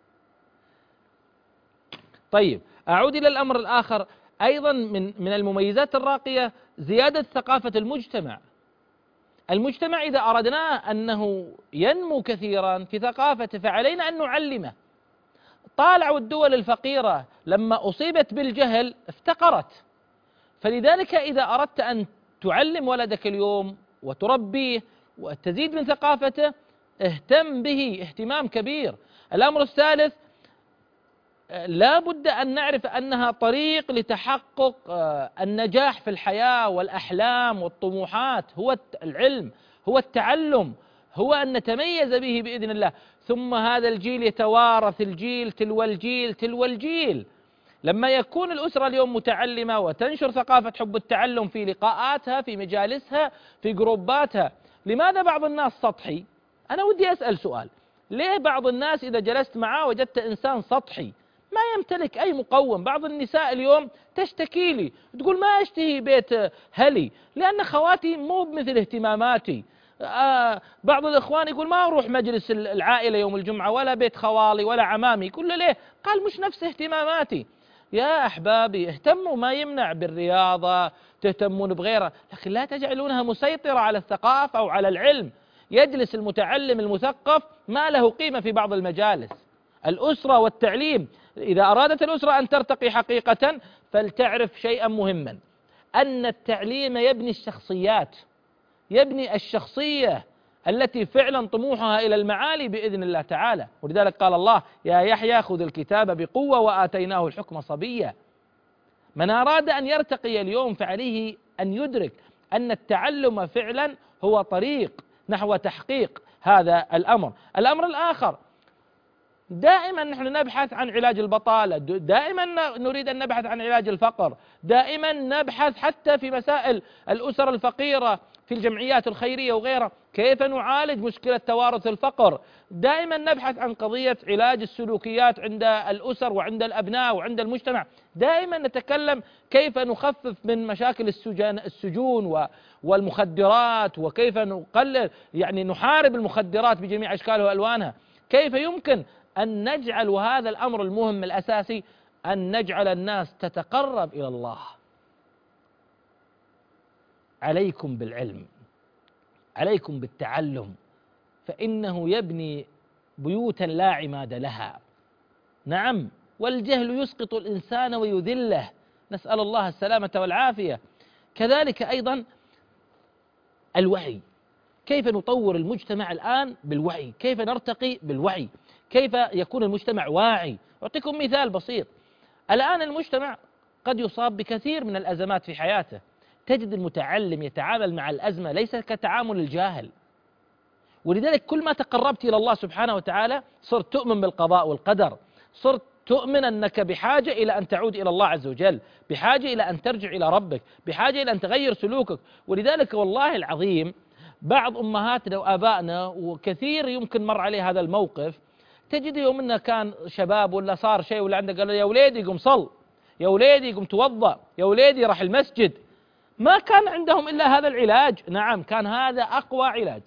طيب أعود إلى الأمر الآخر أيضا من من المميزات الراقية زيادة ثقافة المجتمع. المجتمع إذا أردنا أنه ينمو كثيرا في ثقافته فعلينا أن نعلمه. طالعوا الدول الفقيرة لما أصيبت بالجهل افتقرت، فلذلك إذا أردت أن تعلم ولدك اليوم وتربيه وتزيد من ثقافته اهتم به اهتمام كبير. الأمر الثالث لا بد أن نعرف أنها طريق لتحقق النجاح في الحياة والأحلام والطموحات، هو العلم، هو التعلم، هو أن نتميز به بإذن الله. ثم هذا الجيل يتوارث الجيل تلو الجيل تلو الجيل. لما يكون الأسرة اليوم متعلمة وتنشر ثقافة حب التعلم في لقاءاتها في مجالسها في جروباتها، لماذا بعض الناس سطحي؟ أنا ودي أسأل سؤال، ليه بعض الناس إذا جلست معاه وجدت إنسان سطحي ما يمتلك أي مقوم؟ بعض النساء اليوم تشتكي لي تقول ما أشتهي بيت هلي لأن خواتي مو بمثل اهتماماتي. آه بعض الإخوان يقول ما أروح مجلس العائلة يوم الجمعة ولا بيت خوالي ولا عمامي. يقول له ليه؟ قال مش نفس اهتماماتي. يا أحبابي اهتموا، ما يمنع بالرياضة، تهتمون بغيرها، لكن لا تجعلونها مسيطرة على الثقافة أو على العلم. يجلس المتعلم المثقف ما له قيمة في بعض المجالس. الأسرة والتعليم إذا أرادت الأسرة أن ترتقي حقيقة فلتعرف شيئا مهما، أن التعليم يبني الشخصيات، يبني الشخصية التي فعلا طموحها إلى المعالي بإذن الله تعالى. ولذلك قال الله: يا يحيى خذ الكتاب بقوة وآتيناه الحكم صبيا. من أراد أن يرتقي اليوم فعليه أن يدرك أن التعلم فعلا هو طريق نحو تحقيق هذا الأمر. الأمر الآخر، دائما نحن نبحث عن علاج البطالة، دائما نريد أن نبحث عن علاج الفقر، دائما نبحث حتى في مسائل الأسر الفقيرة في الجمعيات الخيرية وغيرها، كيف نعالج مشكلة توارث الفقر، دائما نبحث عن قضية علاج السلوكيات عند الأسر وعند الأبناء وعند المجتمع، دائما نتكلم كيف نخفف من مشاكل السجن السجون والمخدرات، وكيف نقلل يعني نحارب المخدرات بجميع أشكالها وألوانها، كيف يمكن أن نجعل، وهذا الأمر المهم الأساسي، أن نجعل الناس تتقرب إلى الله. عليكم بالعلم، عليكم بالتعلم، فإنه يبني بيوتا لا عماد لها. نعم، والجهل يسقط الإنسان ويذله، نسأل الله السلامة والعافية. كذلك أيضا الوعي، كيف نطور المجتمع الآن بالوعي، كيف نرتقي بالوعي، كيف يكون المجتمع واعي. أعطيكم مثال بسيط، الآن المجتمع قد يصاب بكثير من الأزمات في حياته، تجد المتعلم يتعامل مع الأزمة ليس كتعامل الجاهل، ولذلك كل ما تقربت إلى الله سبحانه وتعالى صرت تؤمن بالقضاء والقدر، صرت تؤمن أنك بحاجة إلى أن تعود إلى الله عز وجل، بحاجة إلى أن ترجع إلى ربك، بحاجة إلى أن تغير سلوكك. ولذلك والله العظيم بعض أمهاتنا وآبائنا، وكثير يمكن مر عليه هذا الموقف، تجد يوم أنه كان شباب ولا صار شيء ولا عنده قال يا وليدي قم صل، يا وليدي قم توضأ، يا وليدي راح المسجد، ما كان عندهم إلا هذا العلاج. نعم، كان هذا أقوى علاج،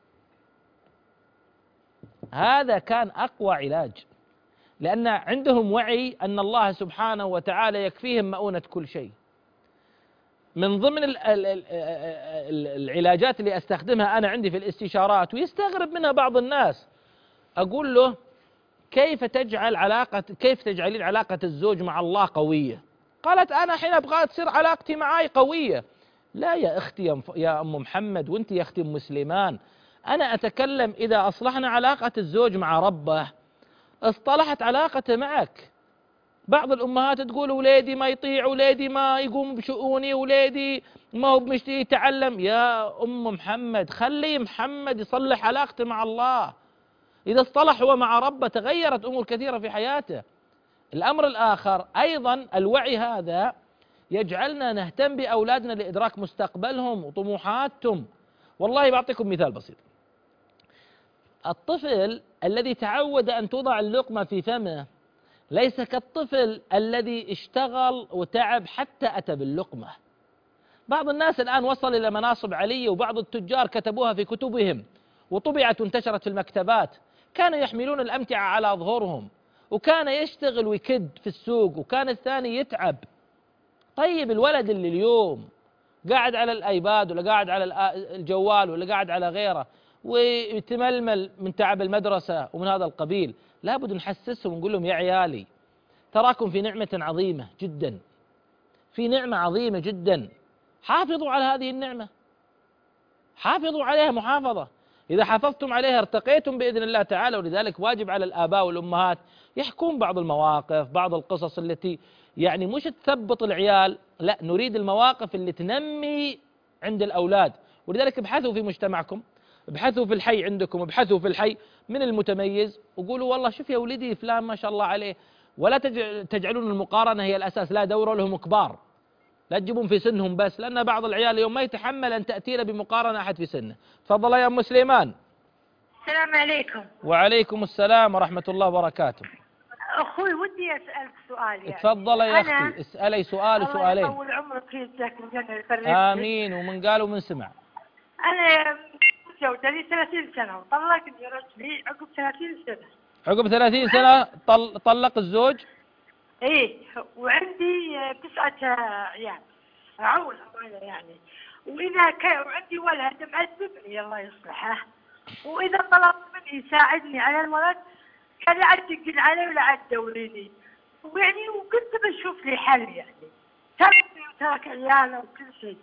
هذا كان أقوى علاج، لأن عندهم وعي أن الله سبحانه وتعالى يكفيهم مؤونة كل شيء. من ضمن العلاجات اللي أستخدمها أنا عندي في الاستشارات ويستغرب منها بعض الناس، أقول له كيف تجعل علاقة كيف تجعلين علاقة الزوج مع الله قوية؟ قالت أنا حين أبغى تصير علاقتي معاي قوية. لا يا أختي يا, يا أم محمد، وأنت يا أختي أم مسلمان، أنا أتكلم إذا أصلحنا علاقة الزوج مع ربه اصطلحت علاقته معك. بعض الأمهات تقول وليدي ما يطيع، وليدي ما يقوم بشؤوني، وليدي ما هو بمشتي يتعلم. يا أم محمد خلي محمد يصلح علاقته مع الله، إذا اصطلح هو مع ربه تغيرت أمور كثيرة في حياته. الأمر الآخر أيضا الوعي هذا يجعلنا نهتم بأولادنا لإدراك مستقبلهم وطموحاتهم. والله بعطيكم مثال بسيط، الطفل الذي تعود أن توضع اللقمة في فمه ليس كالطفل الذي اشتغل وتعب حتى أتى باللقمة. بعض الناس الآن وصل إلى مناصب علية، وبعض التجار كتبوها في كتبهم وطبعت وانتشرت في المكتبات، كانوا يحملون الأمتعة على ظهورهم، وكان يشتغل ويكد في السوق، وكان الثاني يتعب. طيب الولد اللي اليوم قاعد على الآيباد ولا قاعد على الجوال ولا قاعد على غيره ويتململ من تعب المدرسة ومن هذا القبيل، لابد نحسسهم ونقول لهم يا عيالي تراكم في نعمة عظيمة جدا، في نعمة عظيمة جدا، حافظوا على هذه النعمة، حافظوا عليها محافظة. إذا حافظتم عليها ارتقيتم بإذن الله تعالى. ولذلك واجب على الآباء والأمهات يحكون بعض المواقف، بعض القصص التي يعني مش تثبط العيال، لا، نريد المواقف اللي تنمي عند الأولاد. ولذلك ابحثوا في مجتمعكم، ابحثوا في الحي عندكم، ابحثوا في الحي من المتميز، وقولوا والله شوف يا ولدي فلان ما شاء الله عليه، ولا تجعلون المقارنة هي الأساس، لا، دوروا لهم كبار، لا تجيبون في سنهم بس، لأن بعض العيال اليوم ما يتحمل أن تأتينا بمقارنة أحد في سنه. تفضل يا أم سليمان. السلام عليكم. وعليكم السلام ورحمة الله وبركاته. أخوي ودي أسألك سؤال يعني. تفضل يا أختي، اسألي سؤال وسؤالين. الله يطول عمرك ويجزاك الجنة الفردوس. آمين. ومن قال ومن سمع. أنا متزوجة لي ثلاثين سنة وطلقني رجلي عقب ثلاثين سنة. عقب ثلاثين سنة طل... طلق الزوج؟ إيه، وعندي تسعة عيال عولة يعني، وإذا كان وعندي ولد معذبني الله يصلحه، وإذا طلبت مني يساعدني على الولد كان لا عاد يقل علي ولا عاد دوريني، ويعني وكنت بشوف لي حل يعني، تركني وترك عياله وكل شيء.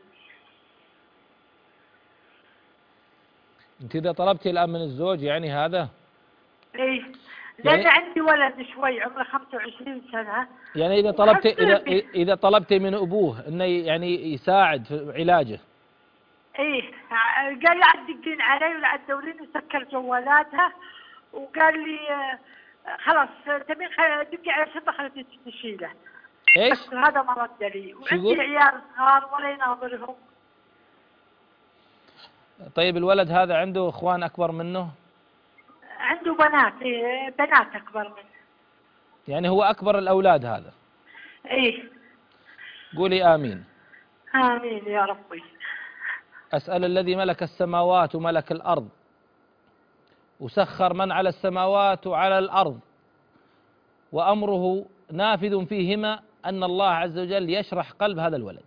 أنت إذا طلبتي الآن من الزوج يعني هذا؟ إيه، لأن يعني عندي ولد شوي عمره خمسة وعشرين سنة. يعني إذا طلبت إذا وحسيت- إذا طلبت من أبوه إنه يعني يساعد في علاجه. ايه، قال لا تدقين علي ولا تدورين، وسكر جوالاتها وقال لي آه، خلاص تبين خ- دقي على شنطه خليتي تشيله. إيش؟ بس هذا ما رد لي، شو وعندي يقول؟ عيال صغار ولا يناظرهم. طيب الولد هذا عنده إخوان أكبر منه؟ عنده بنات، إيه بنات اكبر منه. يعني هو أكبر الأولاد هذا. ايه. قولي آمين. امين يا ربي. أسأل الذي ملك السماوات وملك الأرض وسخر من على السماوات وعلى الأرض وأمره نافذ فيهما أن الله عز وجل يشرح قلب هذا الولد،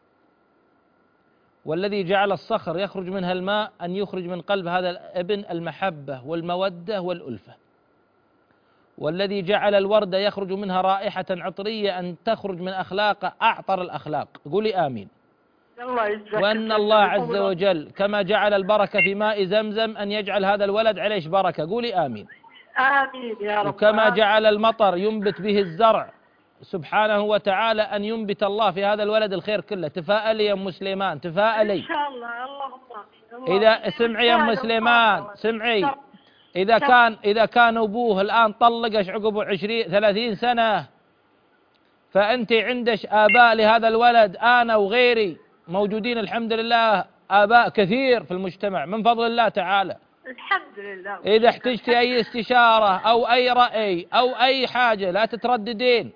والذي جعل الصخر يخرج منها الماء أن يخرج من قلب هذا الابن المحبة والمودة والألفة، والذي جعل الورد يخرج منها رائحة عطرية أن تخرج من أخلاق أعطر الأخلاق. قولي آمين. الله يجزاك. وأن الله عز وجل كما جعل البركة في ماء زمزم أن يجعل هذا الولد عليه بركة. قولي آمين. امين يا رب. وكما جعل المطر ينبت به الزرع سبحانه وتعالى أن ينبت الله في هذا الولد الخير كله. تفائلي يا أم سليمان، تفائلي. ان شاء الله. اللهم امين. إذا سمعي يا أم سليمان، سمعي، إذا كان إذا كان أبوه الآن طلقش عقب عشرين ثلاثين سنة، فأنت عندش آباء لهذا الولد، أنا وغيري موجودين الحمد لله، آباء كثير في المجتمع من فضل الله تعالى. الحمد لله. إذا احتجتي أي استشارة أو أي رأي أو أي حاجة لا تترددين.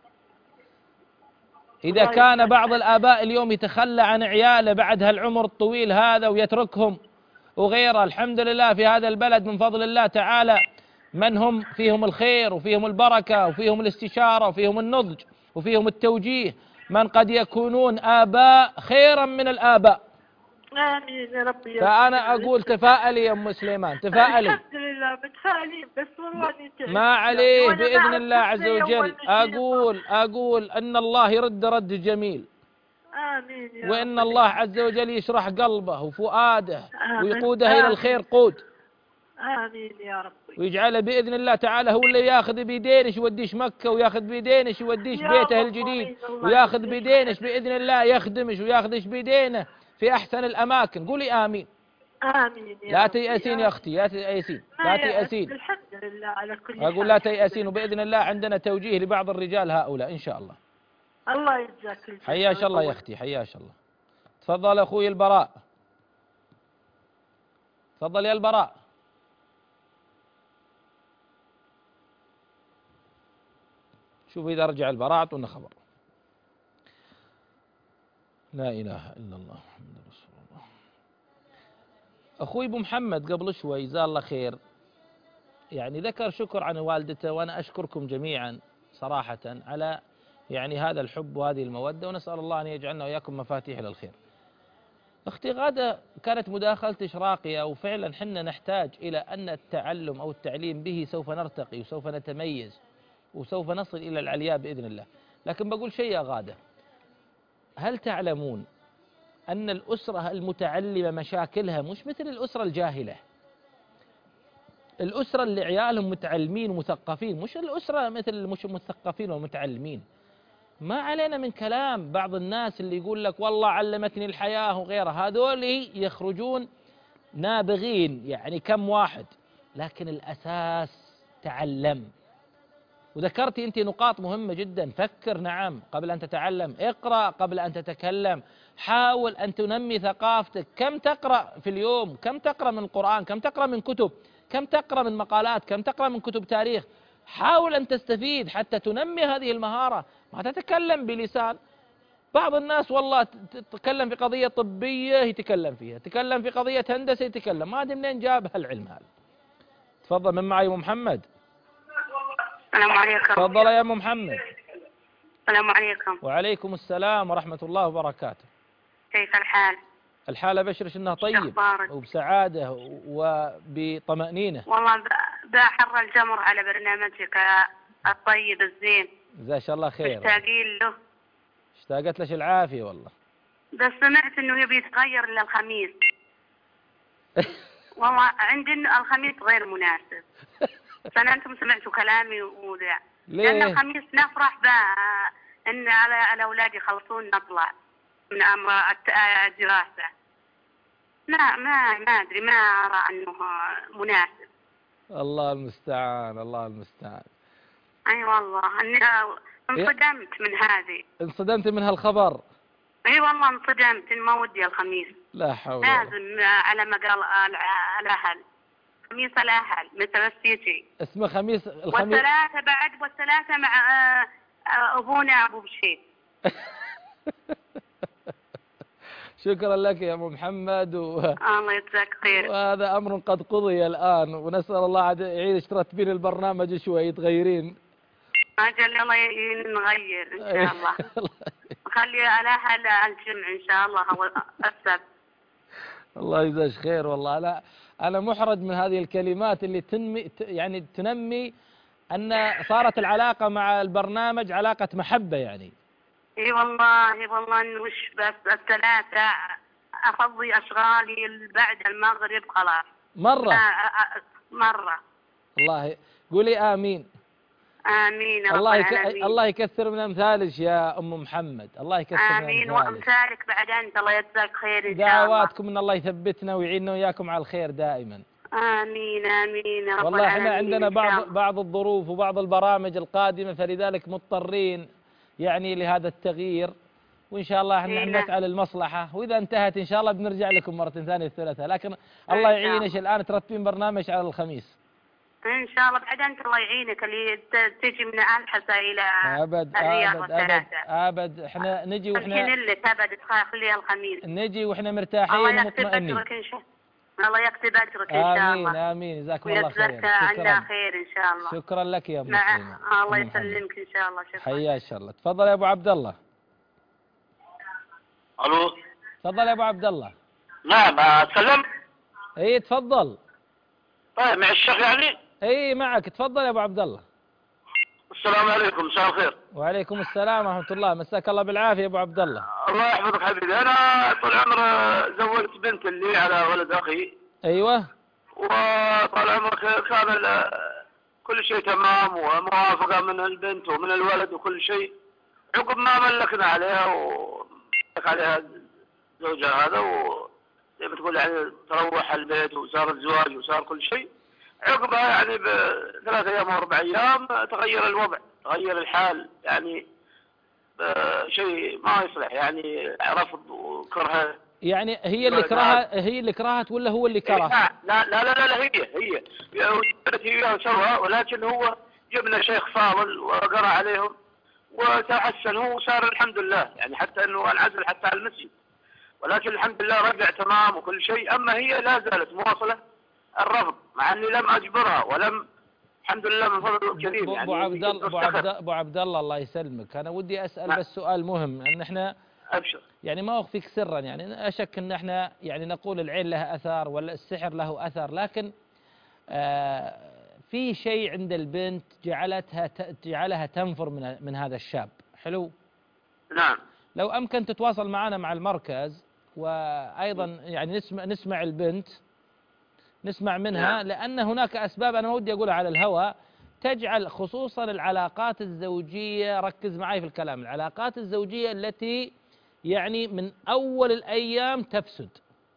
إذا كان بعض الآباء اليوم يتخلى عن عياله بعد هالعمر الطويل هذا ويتركهم وغيره، الحمد لله في هذا البلد من فضل الله تعالى من هم فيهم الخير وفيهم البركة وفيهم الاستشارة وفيهم النضج وفيهم التوجيه، من قد يكونون آباء خيرا من الآباء. آمين يا ربي. فأنا أقول تفائلي يا أم سليمان، تفائلي. الحمد لله متفائلين، بس والله ما عليه بإذن الله عز وجل. أقول أقول أن الله يرد رد جميل، آمين يا وإن رب. الله عز وجل يشرح قلبه وفؤاده آمين. ويقوده إلى الخير قود، آمين يا رب. ويجعله بإذن الله تعالى هو اللي ياخذ بيدينش يوديش مكة، وياخذ بيدينش يوديش بيته الجديد، وياخذ بيدينش بإذن الله يخدمش، وياخذش بيدينه في أحسن الأماكن. قولي آمين. آمين يا لا رب. تيأسين يا أختي، لا تيأسين، لا تيأسين. الحمد لله على كل حال. أقول لا تيأسين، وبإذن الله عندنا توجيه لبعض الرجال هؤلاء إن شاء الله. الله يجزاك الخير. حياش الله يا أختي، حياش الله. تفضل أخوي البراء، تفضل يا البراء. شوف إذا رجع البراء أعطونا خبر. لا إله إلا الله محمد رسول الله. أخوي أبو محمد قبل شوي جزاه الله خير يعني ذكر شكر عن والدته، وأنا أشكركم جميعا صراحة على يعني هذا الحب وهذه المودة، ونسأل الله أن يجعلنا وإياكم مفاتيح للخير. أختي غادة كانت مداخلتش راقية، وفعلا حنا نحتاج إلى أن التعلم أو التعليم به سوف نرتقي وسوف نتميز وسوف نصل إلى العلياء بإذن الله. لكن بقول شيء يا غادة، هل تعلمون أن الأسرة المتعلمة مشاكلها مش مثل الأسرة الجاهلة؟ الأسرة اللي عيالهم متعلمين ومثقفين، مش الأسرة مثل مش مثقفين ومتعلمين. ما علينا من كلام بعض الناس اللي يقول لك والله علمتني الحياة وغيرها، هذول يخرجون نابغين يعني كم واحد، لكن الأساس تعلم. وذكرتي أنت نقاط مهمة جدا، فكر نعم قبل أن تتعلم، اقرأ قبل أن تتكلم، حاول أن تنمي ثقافتك. كم تقرأ في اليوم؟ كم تقرأ من القرآن؟ كم تقرأ من كتب؟ كم تقرأ من مقالات؟ كم تقرأ من كتب تاريخ؟ حاول أن تستفيد حتى تنمي هذه المهارة. ما تتكلم بلسان بعض الناس والله تتكلم في قضية طبية يتكلم فيها، تتكلم في قضية هندسة يتكلم، ما أدري منين جاب هالعلم هذا. تفضل من معي أم محمد. السلام عليكم. تفضل يا أم محمد. السلام عليكم. وعليكم السلام ورحمة الله وبركاته. كيف الحال؟ الحالة بشرش إنها طيب وبسعادة وبطمأنينة. والله بأحر الجمر على برنامجك الطيب الزين. جزاه الله خير. مشتاقين له. اشتاقت لك العافية والله. بس سمعت انه يبي يتغير للخميس. والله عندنا الخميس غير مناسب. فانا انتم سمعتوا كلامي وذا. لان الخميس نفرح به ان على الاولاد يخلصون نطلع من امر الدراسة. لا ما ما ادري ما ارى انه مناسب. الله المستعان الله المستعان. اي والله اني انصدمت من هذه. انصدمت من هالخبر؟ اي والله انصدمت ان ما ودي الخميس. لا حول. لازم على ما قال الاهل. خميس الاهل مثل السيتي. اسمه خميس الخميس. والثلاثة بعد والثلاثة مع ابونا ابو بشير. شكرا لك يا ابو محمد و... الله يجزاك خير. وهذا امر قد قضي الان، ونسال الله عاد يعيدك ترتبين البرنامج شوي تغيرين. اجل الله نغير ان شاء الله. خلي الاهل الجمع ان شاء الله هو السبت. الله يجزاك خير والله. انا انا محرج من هذه الكلمات اللي تنمي يعني تنمي ان صارت العلاقه مع البرنامج علاقه محبه يعني. اي والله اي والله وش بس الثلاثة افضي اشغالي بعد المغرب خلاص. مرة آه مرة. الله قولي امين. امين. الله يك... الله يكثر من امثالك يا ام محمد. الله يكثر من امثالك. امين وامثالك بعد انت. الله يجزاك خير ان شاء الله. دعواتكم ان الله يثبتنا ويعيننا وياكم على الخير دائما. امين امين يا رب والله احنا عندنا بعض بعض الظروف وبعض البرامج القادمة، فلذلك مضطرين يعني لهذا التغيير، وإن شاء الله احنا نسعى للمصلحة، وإذا انتهت إن شاء الله بنرجع لكم مرة ثانية الثلاثاء، لكن الله يعينك الآن ترتبين برنامج على الخميس. إن شاء الله بعد أنت الله يعينك اللي تجي من الحسا إلى أبد أبد أبد أبد احنا نجي وإحنا يمكن لك أبد تخليها الخميس. نجي وإحنا مرتاحين ومطمئنين. الله يكتب أجرك إن شاء الله. آمين آمين. جزاكم الله خير. ويجزاك عنا خير إن شاء الله. شكرا لك يا أبو مسلمة. الله يسلمك إن شاء الله. شكرا. حيا إن شاء الله. تفضل يا أبو عبد الله. ألو. تفضل يا أبو عبد الله. نعم أتكلم. إيه تفضل. طيب مع الشيخ يعني؟ إيه معك، تفضل يا أبو عبد الله. السلام عليكم، مساء الخير. وعليكم السلام ورحمة الله، مساك الله بالعافية يا أبو عبد الله. الله يحفظك حبيبي. أنا طول عمري زوجت بنت لي على ولد أخي. أيوه. وطال عمرك كان كل شيء تمام وموافقة من البنت ومن الولد وكل شيء. عقب ما ملكنا عليها وملك عليها زوجها هذا وزي ما تقول يعني تروح البيت وصار الزواج وصار كل شيء. عقبها يعني بثلاث أيام أو أربع أيام تغير الوضع، تغير الحال، يعني شيء ما يصلح، يعني رفض وكره. يعني هي اللي كرهت هي اللي كرهت ولا هو اللي كره؟ لا لا لا لا, لا هي هي هي سوا، ولكن هو جبنا شيخ فاضل وقرأ عليهم وتحسن هو وصار الحمد لله، يعني حتى انه انعزل حتى على المسجد، ولكن الحمد لله رجع تمام وكل شيء. اما هي لا زالت مواصلة الرفض مع اني لم اجبرها ولم، الحمد لله من فضل الكريم. يعني ابو عبد الله ابو عبد ابو عبد الله الله يسلمك، انا ودي اسال لا. بس سؤال مهم، ان احنا ابشر يعني ما اخفيك سرا، يعني اشك ان احنا يعني نقول العين لها اثار ولا السحر له اثر، لكن آه في شيء عند البنت جعلتها جعلها تنفر من من هذا الشاب. حلو. نعم. لو امكن تتواصل معنا مع المركز، وايضا يعني نسمع نسمع البنت نسمع منها، نعم. لأن هناك أسباب أنا ما ودي أقولها على الهواء تجعل خصوصا العلاقات الزوجية، ركز معي في الكلام، العلاقات الزوجية التي يعني من أول الأيام تفسد،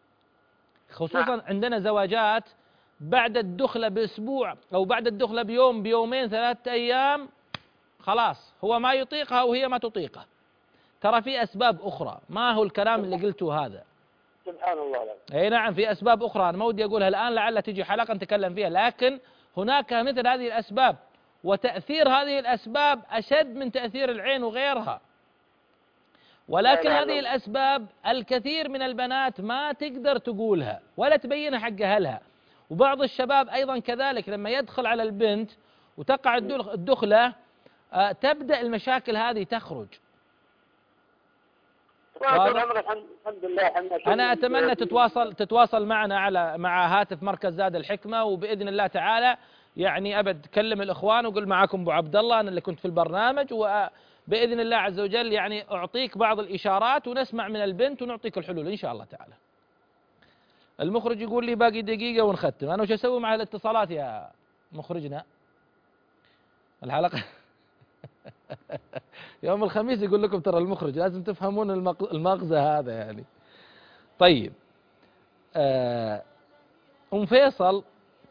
خصوصا نعم. عندنا زواجات بعد الدخلة بأسبوع أو بعد الدخلة بيوم بيومين ثلاثة أيام خلاص هو ما يطيقها وهي ما تطيقه. ترى في أسباب أخرى، ما هو الكلام اللي قلته هذا. سبحان الله. اي نعم في اسباب اخرى انا ما ودي اقولها الان، لعل تجي حلقه نتكلم فيها، لكن هناك مثل هذه الاسباب، وتاثير هذه الاسباب اشد من تاثير العين وغيرها. ولكن هذه الاسباب الكثير من البنات ما تقدر تقولها ولا تبينها حق اهلها، وبعض الشباب ايضا كذلك لما يدخل على البنت وتقع الدخله تبدا المشاكل هذه تخرج. الحمد لله. أنا أتمنى تتواصل تتواصل معنا على مع هاتف مركز زاد الحكمة، وبإذن الله تعالى يعني أبد تكلم الإخوان وقل معكم أبو عبد الله أنا اللي كنت في البرنامج، وبإذن الله عز وجل يعني أعطيك بعض الإشارات ونسمع من البنت ونعطيك الحلول إن شاء الله تعالى. المخرج يقول لي باقي دقيقة ونختم، أنا وش أسوي مع الاتصالات يا مخرجنا؟ الحلقة يوم الخميس يقول لكم ترى المخرج لازم تفهمون المغزى هذا يعني. طيب أم فيصل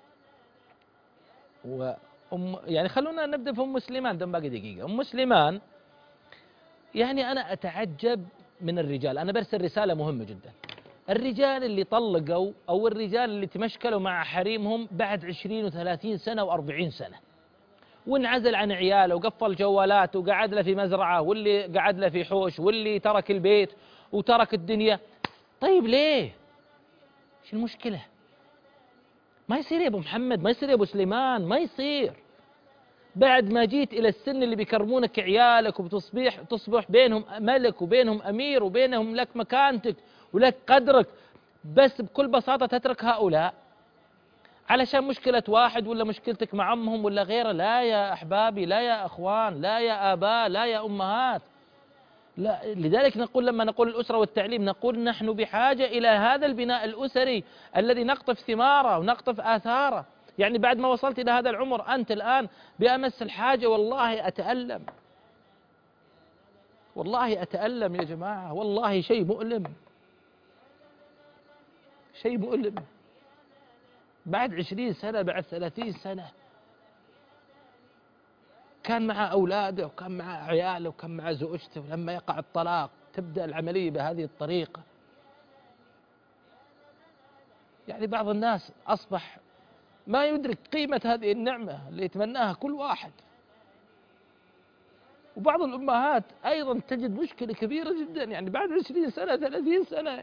وأم يعني خلونا نبدأ في أم سليمان، دم باقي دقيقة. أم سليمان يعني أنا أتعجب من الرجال، أنا برسل رسالة مهمة جدا. الرجال اللي طلقوا أو الرجال اللي تمشكلوا مع حريمهم بعد عشرين وثلاثين سنة وأربعين سنة، وانعزل عن عياله وقفل جوالاته وقعد له في مزرعة، واللي قعد له في حوش، واللي ترك البيت وترك الدنيا. طيب ليه؟ ايش المشكلة؟ ما يصير يا ابو محمد، ما يصير يا ابو سليمان، ما يصير. بعد ما جيت الى السن اللي بيكرمونك عيالك وبتصبح تصبح بينهم ملك وبينهم امير وبينهم لك مكانتك ولك قدرك، بس بكل بساطة تترك هؤلاء علشان مشكلة واحد ولا مشكلتك مع أمهم ولا غيره؟ لا يا أحبابي، لا يا أخوان، لا يا آباء، لا يا أمهات. لا، لذلك نقول لما نقول الأسرة والتعليم نقول نحن بحاجة إلى هذا البناء الأسري الذي نقطف ثماره ونقطف آثاره. يعني بعد ما وصلت إلى هذا العمر أنت الآن بأمس الحاجة والله أتألم، والله أتألم يا جماعة، والله شيء مؤلم، شيء مؤلم. بعد عشرين سنة بعد ثلاثين سنة كان مع أولاده وكان مع عياله وكان مع زوجته، ولما يقع الطلاق تبدأ العملية بهذه الطريقة. يعني بعض الناس أصبح ما يدرك قيمة هذه النعمة اللي يتمناها كل واحد. وبعض الأمهات أيضا تجد مشكلة كبيرة جدا، يعني بعد عشرين سنة ثلاثين سنة،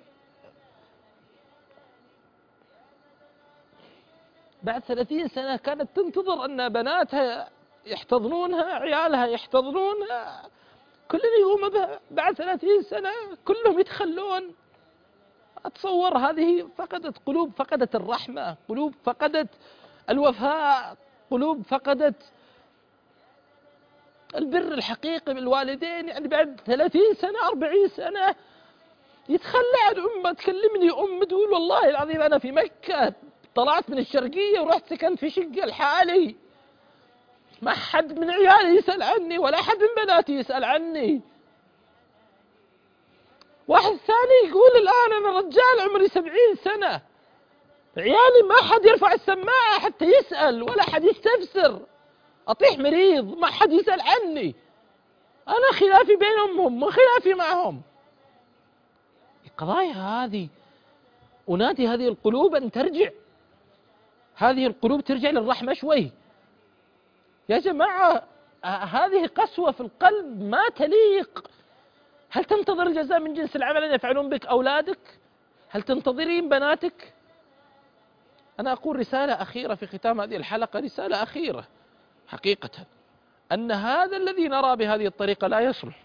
بعد ثلاثين سنة كانت تنتظر أن بناتها يحتضنونها، عيالها يحتضنونها، كل يقوم بها. بعد ثلاثين سنة كلهم يتخلون. أتصور هذه فقدت قلوب، فقدت الرحمة، قلوب فقدت الوفاء، قلوب فقدت البر الحقيقي بالوالدين. يعني بعد ثلاثين سنة أربعين سنة يتخلى عن أمه. تكلمني أم تقول والله العظيم أنا في مكة طلعت من الشرقية ورحت سكنت في شقة لحالي، ما حد من عيالي يسأل عني ولا حد من بناتي يسأل عني. واحد ثاني يقول الآن أنا رجال عمري سبعين سنة، عيالي ما حد يرفع السماعة حتى يسأل ولا حد يستفسر، أطيح مريض ما حد يسأل عني، أنا خلافي بين أمهم وخلافي معهم. القضايا هذه أنادي هذه القلوب أن ترجع، هذه القلوب ترجع للرحمة شوي يا جماعة. هذه قسوة في القلب ما تليق. هل تنتظر الجزاء من جنس العمل أن يفعلون بك أولادك؟ هل تنتظرين بناتك؟ أنا أقول رسالة أخيرة في ختام هذه الحلقة، رسالة أخيرة حقيقة، أن هذا الذي نرى بهذه الطريقة لا يصلح.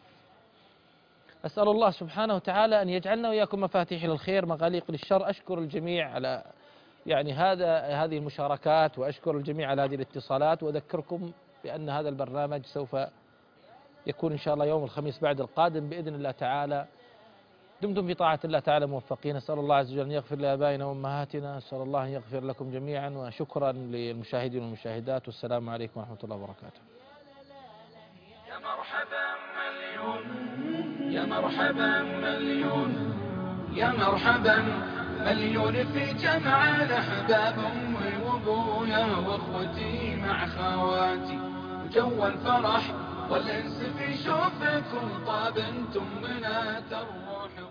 أسأل الله سبحانه وتعالى أن يجعلنا وإياكم مفاتيح للخير مغاليق للشر. أشكر الجميع على يعني هذا هذه المشاركات، وأشكر الجميع على هذه الاتصالات، وأذكركم بأن هذا البرنامج سوف يكون إن شاء الله يوم الخميس بعد القادم بإذن الله تعالى. دمتم في طاعة الله تعالى موفقين. أسأل الله عز وجل أن يغفر لآبائنا وأمهاتنا، أسأل الله أن يغفر لكم جميعا، وشكرا للمشاهدين والمشاهدات، والسلام عليكم ورحمة الله وبركاته. يا مرحبا مليون، يا مرحبا مليون، يا مرحبا مليون في جمع الأحباب، أمي وأبويا وأخوتي مع خواتي، وجو الفرح والأنس في شوفكم طاب، انتم منات الروح.